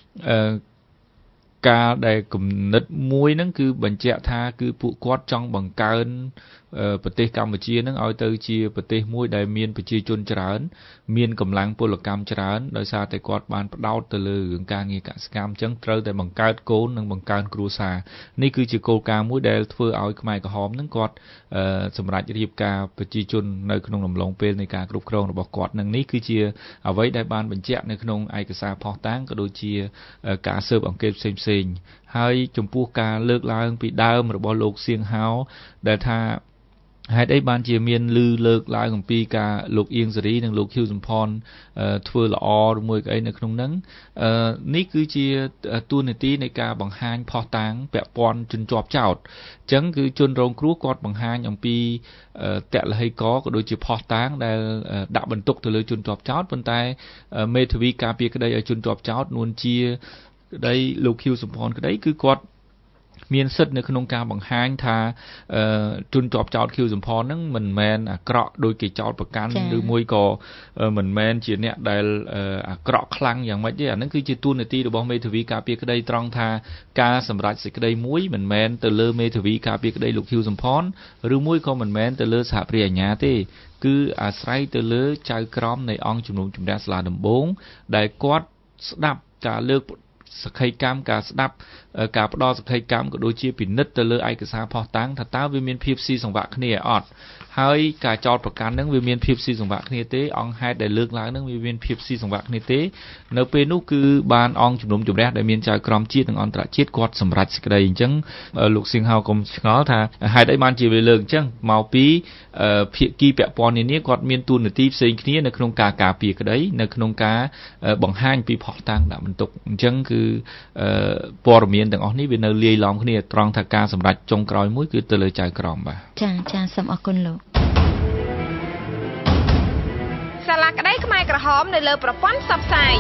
ការដែលគំនិតមួយហ្នឹងគឺបញ្ជាក់ថាគឺពួកគាត់ចង់បង្កើនប្រទេសកម្ពុជានឹងឲ្យទៅជាប្រទេសមួយដែលមានប្រជាជនច្រើនមានកម្លាំងពលកម្មច្រើនដោយសារតែគាត់បានផ្ដោតទៅលើរឿងការងារកសិកម្មអញ្ចឹងត្រូវតែបង្កើតកូននិងបង្កើនគ្រួសារនេះគឺជាគោលការណ៍មួយដែលធ្វើឲ្យខ្មែរក្រហមនឹងគាត់សម្រាប់រៀបការប្រជាជននៅក្នុងអំឡុងពេលនៃការគ្រប់គ្រងរបស់គាត់នឹងនេះគឺជាអ្វីដែលបានបញ្ជាក់នៅក្នុងឯកសារផុសតាងក៏ដូចជាការស៊ើបអង្កេតផ្សេងៗហើយចំពោះការលើកឡើងពីដើមរបស់លោកសៀងហៅដែលថាហេតុអីបានជាមានលឺលើកឡើងអំពីការលោកអៀងសេរីនិងលោកខៀវសំផនធ្វើល្អឬមួយក៏អីនៅក្នុងហ្នឹងនេះគឺជាតួនាទីនៃការបង្ហាញផុសតាងពាក់ព័ន្ធជនជាប់ចោតអញ្ចឹងគឺជនរងគ្រោះគាត់បង្ហាញអំពីតលហិកក៏ដូចជាផុសតាងដែលដាក់បន្ទុកទៅលើជនជាប់ចោតប៉ុន្តែមេធាវីការពារក្តីឲ្យជនជាប់ចោតនួនជាក្តីលោកខៀវសំផនក្តីគឺគាត់មានសិទ្ធិនៅក្នុងការបង្ហាញថាជនជាប់ចោតខៀវសំផនហ្នឹងមិនមែនអាក្រក់ដោយគេចោតប្រកាន់ឬមួយក៏មិនមែនជាអ្នកដែលអាក្រក់ខ្លាំងយ៉ាងម៉េចទេអាហ្នឹងគឺជាតួនាទីរបស់មេធាវីការពារក្តីត្រង់ថាការសម្រេចសេចក្តីមួយមិនមែនទៅលើមេធាវីការពារក្តីលោកខៀវសំផនឬមួយក៏មិនមែនទៅលើសហព្រាអាជ្ញាទេគឺអាស្រ័យទៅលើចៅក្រមនៃអង្គជំនុំជម្រះសាលាដំបងដែលគាត់ស្ដាប់ការលើកសក្ខីកម្មការស្ដាប់ការផ្ដល់សក្ខីកម្មក៏ដូចជាពិនិត្យទៅលើឯកសារផុសតាងថាតើវាមានភាពស៊ីសង្វាក់គ្នាអត់ហើយការចោទប្រកាន់ហ្នឹងវាមានភាពស៊ីសង្វាក់គ្នាទេអង្គហេតុដែលលើកឡើងហ្នឹងវាមានភាពស៊ីសង្វាក់គ្នាទេនៅពេលនោះគឺបានអង្គជំនុំជម្រះដែលមានចៅក្រមជាតិនិងអន្តរជាតិគាត់សម្រេចសេចក្តីអញ្ចឹងលោកសៀងហៅកុំឆ្ងល់ថាហេតុអីបានជាវាលើកអញ្ចឹងមកពីភាគីពាក់ព័ន្ធនានាគាត់មានតួនាទីផ្សេងគ្នានៅក្នុងការការពារក្តីនៅក្នុងការបង្ហាញពីផុសតាងដាក់បន្ទុកអញ្ចឹងគឺព័ត៌មានទាំងអស់នេះវានៅលាយឡំគ្នាត្រង់ថាការសម្រេចចុងក្រោយមួយគឺទៅលើចៅក្រមបាទចាចាសូមអរគុណលោកសាលាក្តីខ្មែរក្រហមនៅលើប្រព័ន្ធផ្សព្វផ្សាយ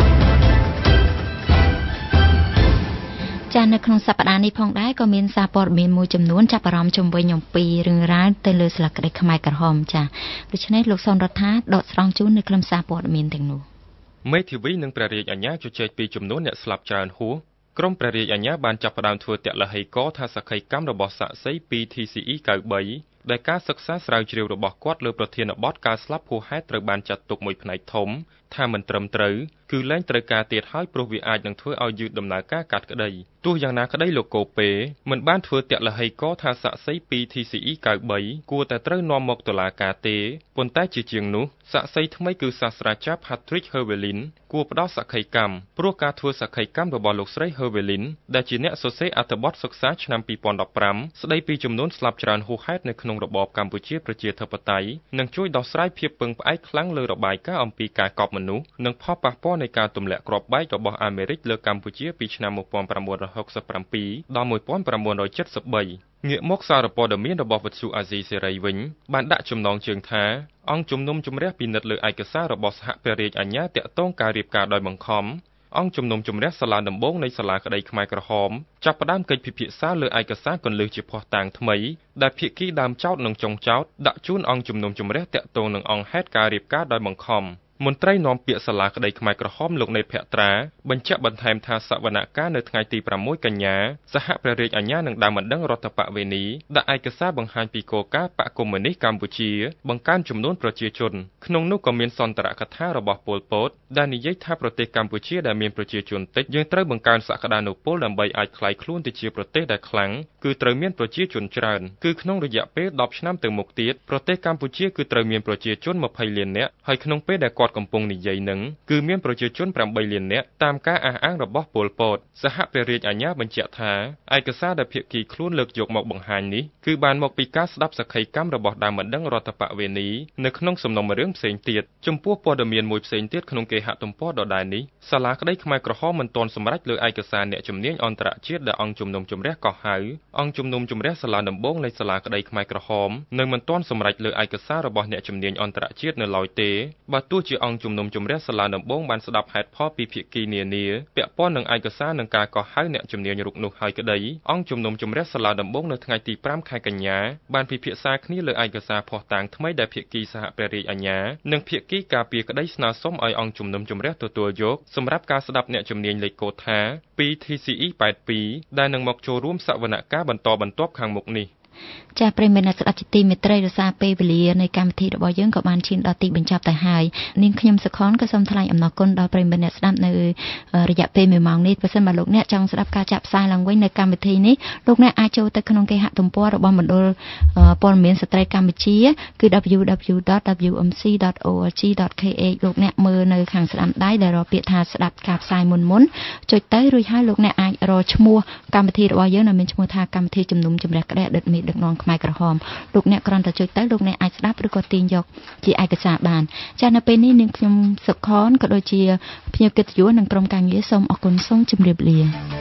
ចានៅក្នុងសប្តាហ៍នេះផងដែរក៏មានសារព័ត៌មានមួយចំនួនចាប់អារម្មណ៍ជុំវិញអំពីរឿងរ៉ាវទៅលើសាលាក្តីខ្មែរក្រហមចាដូច្នេះលោកសុនរដ្ឋាដកស្រង់ជូននៅក្នុងសារព័ត៌មានទាំងនោះមេធាវីនិងព្រះរាជអាជ្ញាជជែកពីចំនួនអ្នកស្លាប់ច្រើនហួសក្រមព្រះរាជអាជ្ញាបានចាប់ផ្ដើមធ្វើតលហិកថាសក្ខីកម្មរបស់សាក្សីពី ធី ស៊ី អ៊ី ninety threeដែលការសិក្សាស្រាវជ្រាវរបស់គាត់លើប្រធានបទការស្លាប់ហួសហេតុត្រូវបានចាត់ទុកមួយផ្នែកធំថាមិនត្រឹមត្រូវគឺលែងត្រូវការទៀតហើយព្រោះវាអាចនឹងធ្វើឲ្យយឺតដំណើរការកាត់ក្តីទោះយ៉ាងណាក្តីលោកកូពេមិនបានធ្វើតលហិកថាសាក្សីពី ធី ស៊ី អ៊ី ninety threeគួរតែត្រូវនាំមកតុលាការទេប៉ុន្តែជាជាងនោះសាក្សីថ្មីគឺសាស្ត្រាចារ្យ Patrick Hervelin គួរផ្ដល់សក្ខីកម្មព្រោះការធ្វើសក្ខីកម្មរបស់លោកស្រី Hervelin ដែលជាអ្នកសរសេរអត្ថបទសិក្សាឆ្នាំtwo thousand fifteenស្ដីពីចំនួនស្លាប់ច្រើនហួសហេតុនៅក្នុងរបបកម្ពុជាប្រជាធិបតេយ្យនឹងជួយដោះស្រាយភាពពឹងផ្អែកខ្លាំងលើរបាយការណ៍អំពីការកប់មនុស្សនិងផលប៉ះពាល់នៃការទម្លាក់គ្រាប់បែករបស់អាមេរិកលើកម្ពុជាពីឆ្នាំnineteen sixty-sevenដល់nineteen seventy-threeងាកមកសារព័ត៌មានរបស់វិទ្យុអាស៊ីសេរីវិញបានដាក់ចំណងជើងថាអង្គជំនុំជម្រះពិនិត្យលើឯកសាររបស់សហព្រះរាជអាជ្ញាទាក់ទងការរៀបការដោយបង្ខំអង្គជំនុំជម្រះសាលាដំបងនៃសាលាក្តីខ្មែរក្រហមចាប់ផ្ដើមកិច្ចពិភាក្សាលើឯកសារគន្លឹះជាភស្តុតាងថ្មីដែលភាគីដើមចោទនិងចុងចោទដាក់ជូនអង្គជំនុំជម្រះទាក់ទងនឹងអង្គហេតុការរៀបការដោយបង្ខំមន្ត្រីនាំពាក្យសាលាក្តីខ្មែរក្រហមលោកណេតភក្ត្រាបញ្ជាក់បន្ថែមថាសវនកម្មនៅថ្ងៃទីsixកញ្ញាសហព្រះរាជអាជ្ញានឹងដើមបណ្ដឹងរដ្ឋបវេនីដាក់ឯកសារបង្ហាញពីគោលការណ៍បកកុម្មុយនីសកម្ពុជាបង្កើនចំនួនប្រជាជនក្នុងនោះក៏មានសន្ទរកថារបស់ប៉ុល ពតដែលនិយាយថាប្រទេសកម្ពុជាដែលមានប្រជាជនតិចយើងត្រូវបង្កើនសក្តានុពលដើម្បីអាចក្លាយខ្លួនទៅជាប្រទេសដែលខ្លាំងគឺត្រូវមានប្រជាជនច្រើនគឺក្នុងរយៈពេលtenឆ្នាំទៅមុខទៀតប្រទេសកម្ពុជាគឺត្រូវមានប្រជាជនtwentyលាននាក់ហើយក្នុងពេលដែលកំពុងនិយាយនឹងគឺមានប្រជាជនeightលាននាក់តាមការអះអាងរបស់ប៉ុល ពតសហព្រះរាជអាជ្ញាបញ្ជាក់ថាឯកសារដែលភាគីខ្លួនលើកយកមកបង្ហាញនេះគឺបានមកពីការស្ដាប់សក្ខីកម្មរបស់ដើមបណ្ដឹងរដ្ឋបវេនីនៅក្នុងសំណុំរឿងផ្សេងទៀតចំពោះព័ត៌មានមួយផ្សេងទៀតក្នុងគេហទំព័រដដែលនេះសាលាក្តីខ្មែរក្រហមមិនទាន់សម្រេចលើឯកសារអ្នកជំនាញអន្តរជាតិដែលអង្គជំនុំជម្រះកោះហៅអង្គជំនុំជម្រះសាលាដំបងនៃសាលាក្តីខ្មែរក្រហមនៅមិនទាន់សម្រេចលើឯកសាររបស់អ្នកជំនាញអន្តរជាតិនៅឡើយទេបើទោះជាអង្គជំនុំជម្រះសាលាដំបងបានស្ដាប់ហេតុផលពីភាគីនានាពាក់ព័ន្ធនឹងឯកសារនិងការកោះហៅអ្នកជំនាញរូបនោះហើយក្តីអង្គជំនុំជម្រះសាលាដំបងនៅថ្ងៃទីfiveខែកញ្ញាបានពិភាក្សាគ្នាលើឯកសារភស្តុតាងថ្មីដែលភាគីសហព្រះរាជអាជ្ញានិងភាគីការពារក្តីស្នើសុំឲ្យអង្គជំនុំជម្រះទទួលយកសម្រាប់ការស្ដាប់អ្នកជំនាញលេខកូដថាពី ធី ស៊ី អ៊ី eighty-twoដែលនឹងមកចូលរួមសវនកម្មបន្តបន្ទាប់ខាងមុខនេះចាប្រិយមិត្តអ្នកស្ដាប់ជាទីមេត្រីរសារពេលវេលានៃកម្មវិធីរបស់យើងក៏បានឈានដល់ទីបញ្ចប់ទៅហើយនាងខ្ញុំសុខនក៏សូមថ្លែងអំណរគុណដល់ប្រិយមិត្តអ្នកស្ដាប់នៅរយៈពេលoneម៉ោងនេះបើសិនបើលោកអ្នកចង់ស្ដាប់ការចាក់ផ្សាយឡើងវិញនៅកម្មវិធីនេះលោកអ្នកអាចចូលទៅក្នុងគេហទំព័ររបស់មណ្ឌលព័ត៌មានស្ត្រីកម្ពុជាគឺ double-u double-u double-u dot w m c dot org dot k h លោកអ្នកមើលនៅខាងស្ដាំដៃដែលរកពាក្យថាស្ដាប់ការផ្សាយមុនមុនចុចទៅរួចហើយលោកអ្នកអាចរកឈ្មោះកម្មវិធីរបស់យើងដែលមានឈ្មោះថាកម្មវិធីជំនុំជម្រះក្តីអតីតមេមេដឹកនាំខ្មែរក្រហមលោកអ្នកគ្រាន់តែចុចទៅលោកអ្នកអាចស្ដាប់ឬក៏ទាញយកជាឯកសារបានចា៎នៅពេលនេះនាងខ្ញុំសុខខនក៏ដូចជាភ្ញៀវកិត្តិយសនិងក្រុមការងារសូមអរគុណសូមជម្រាបលា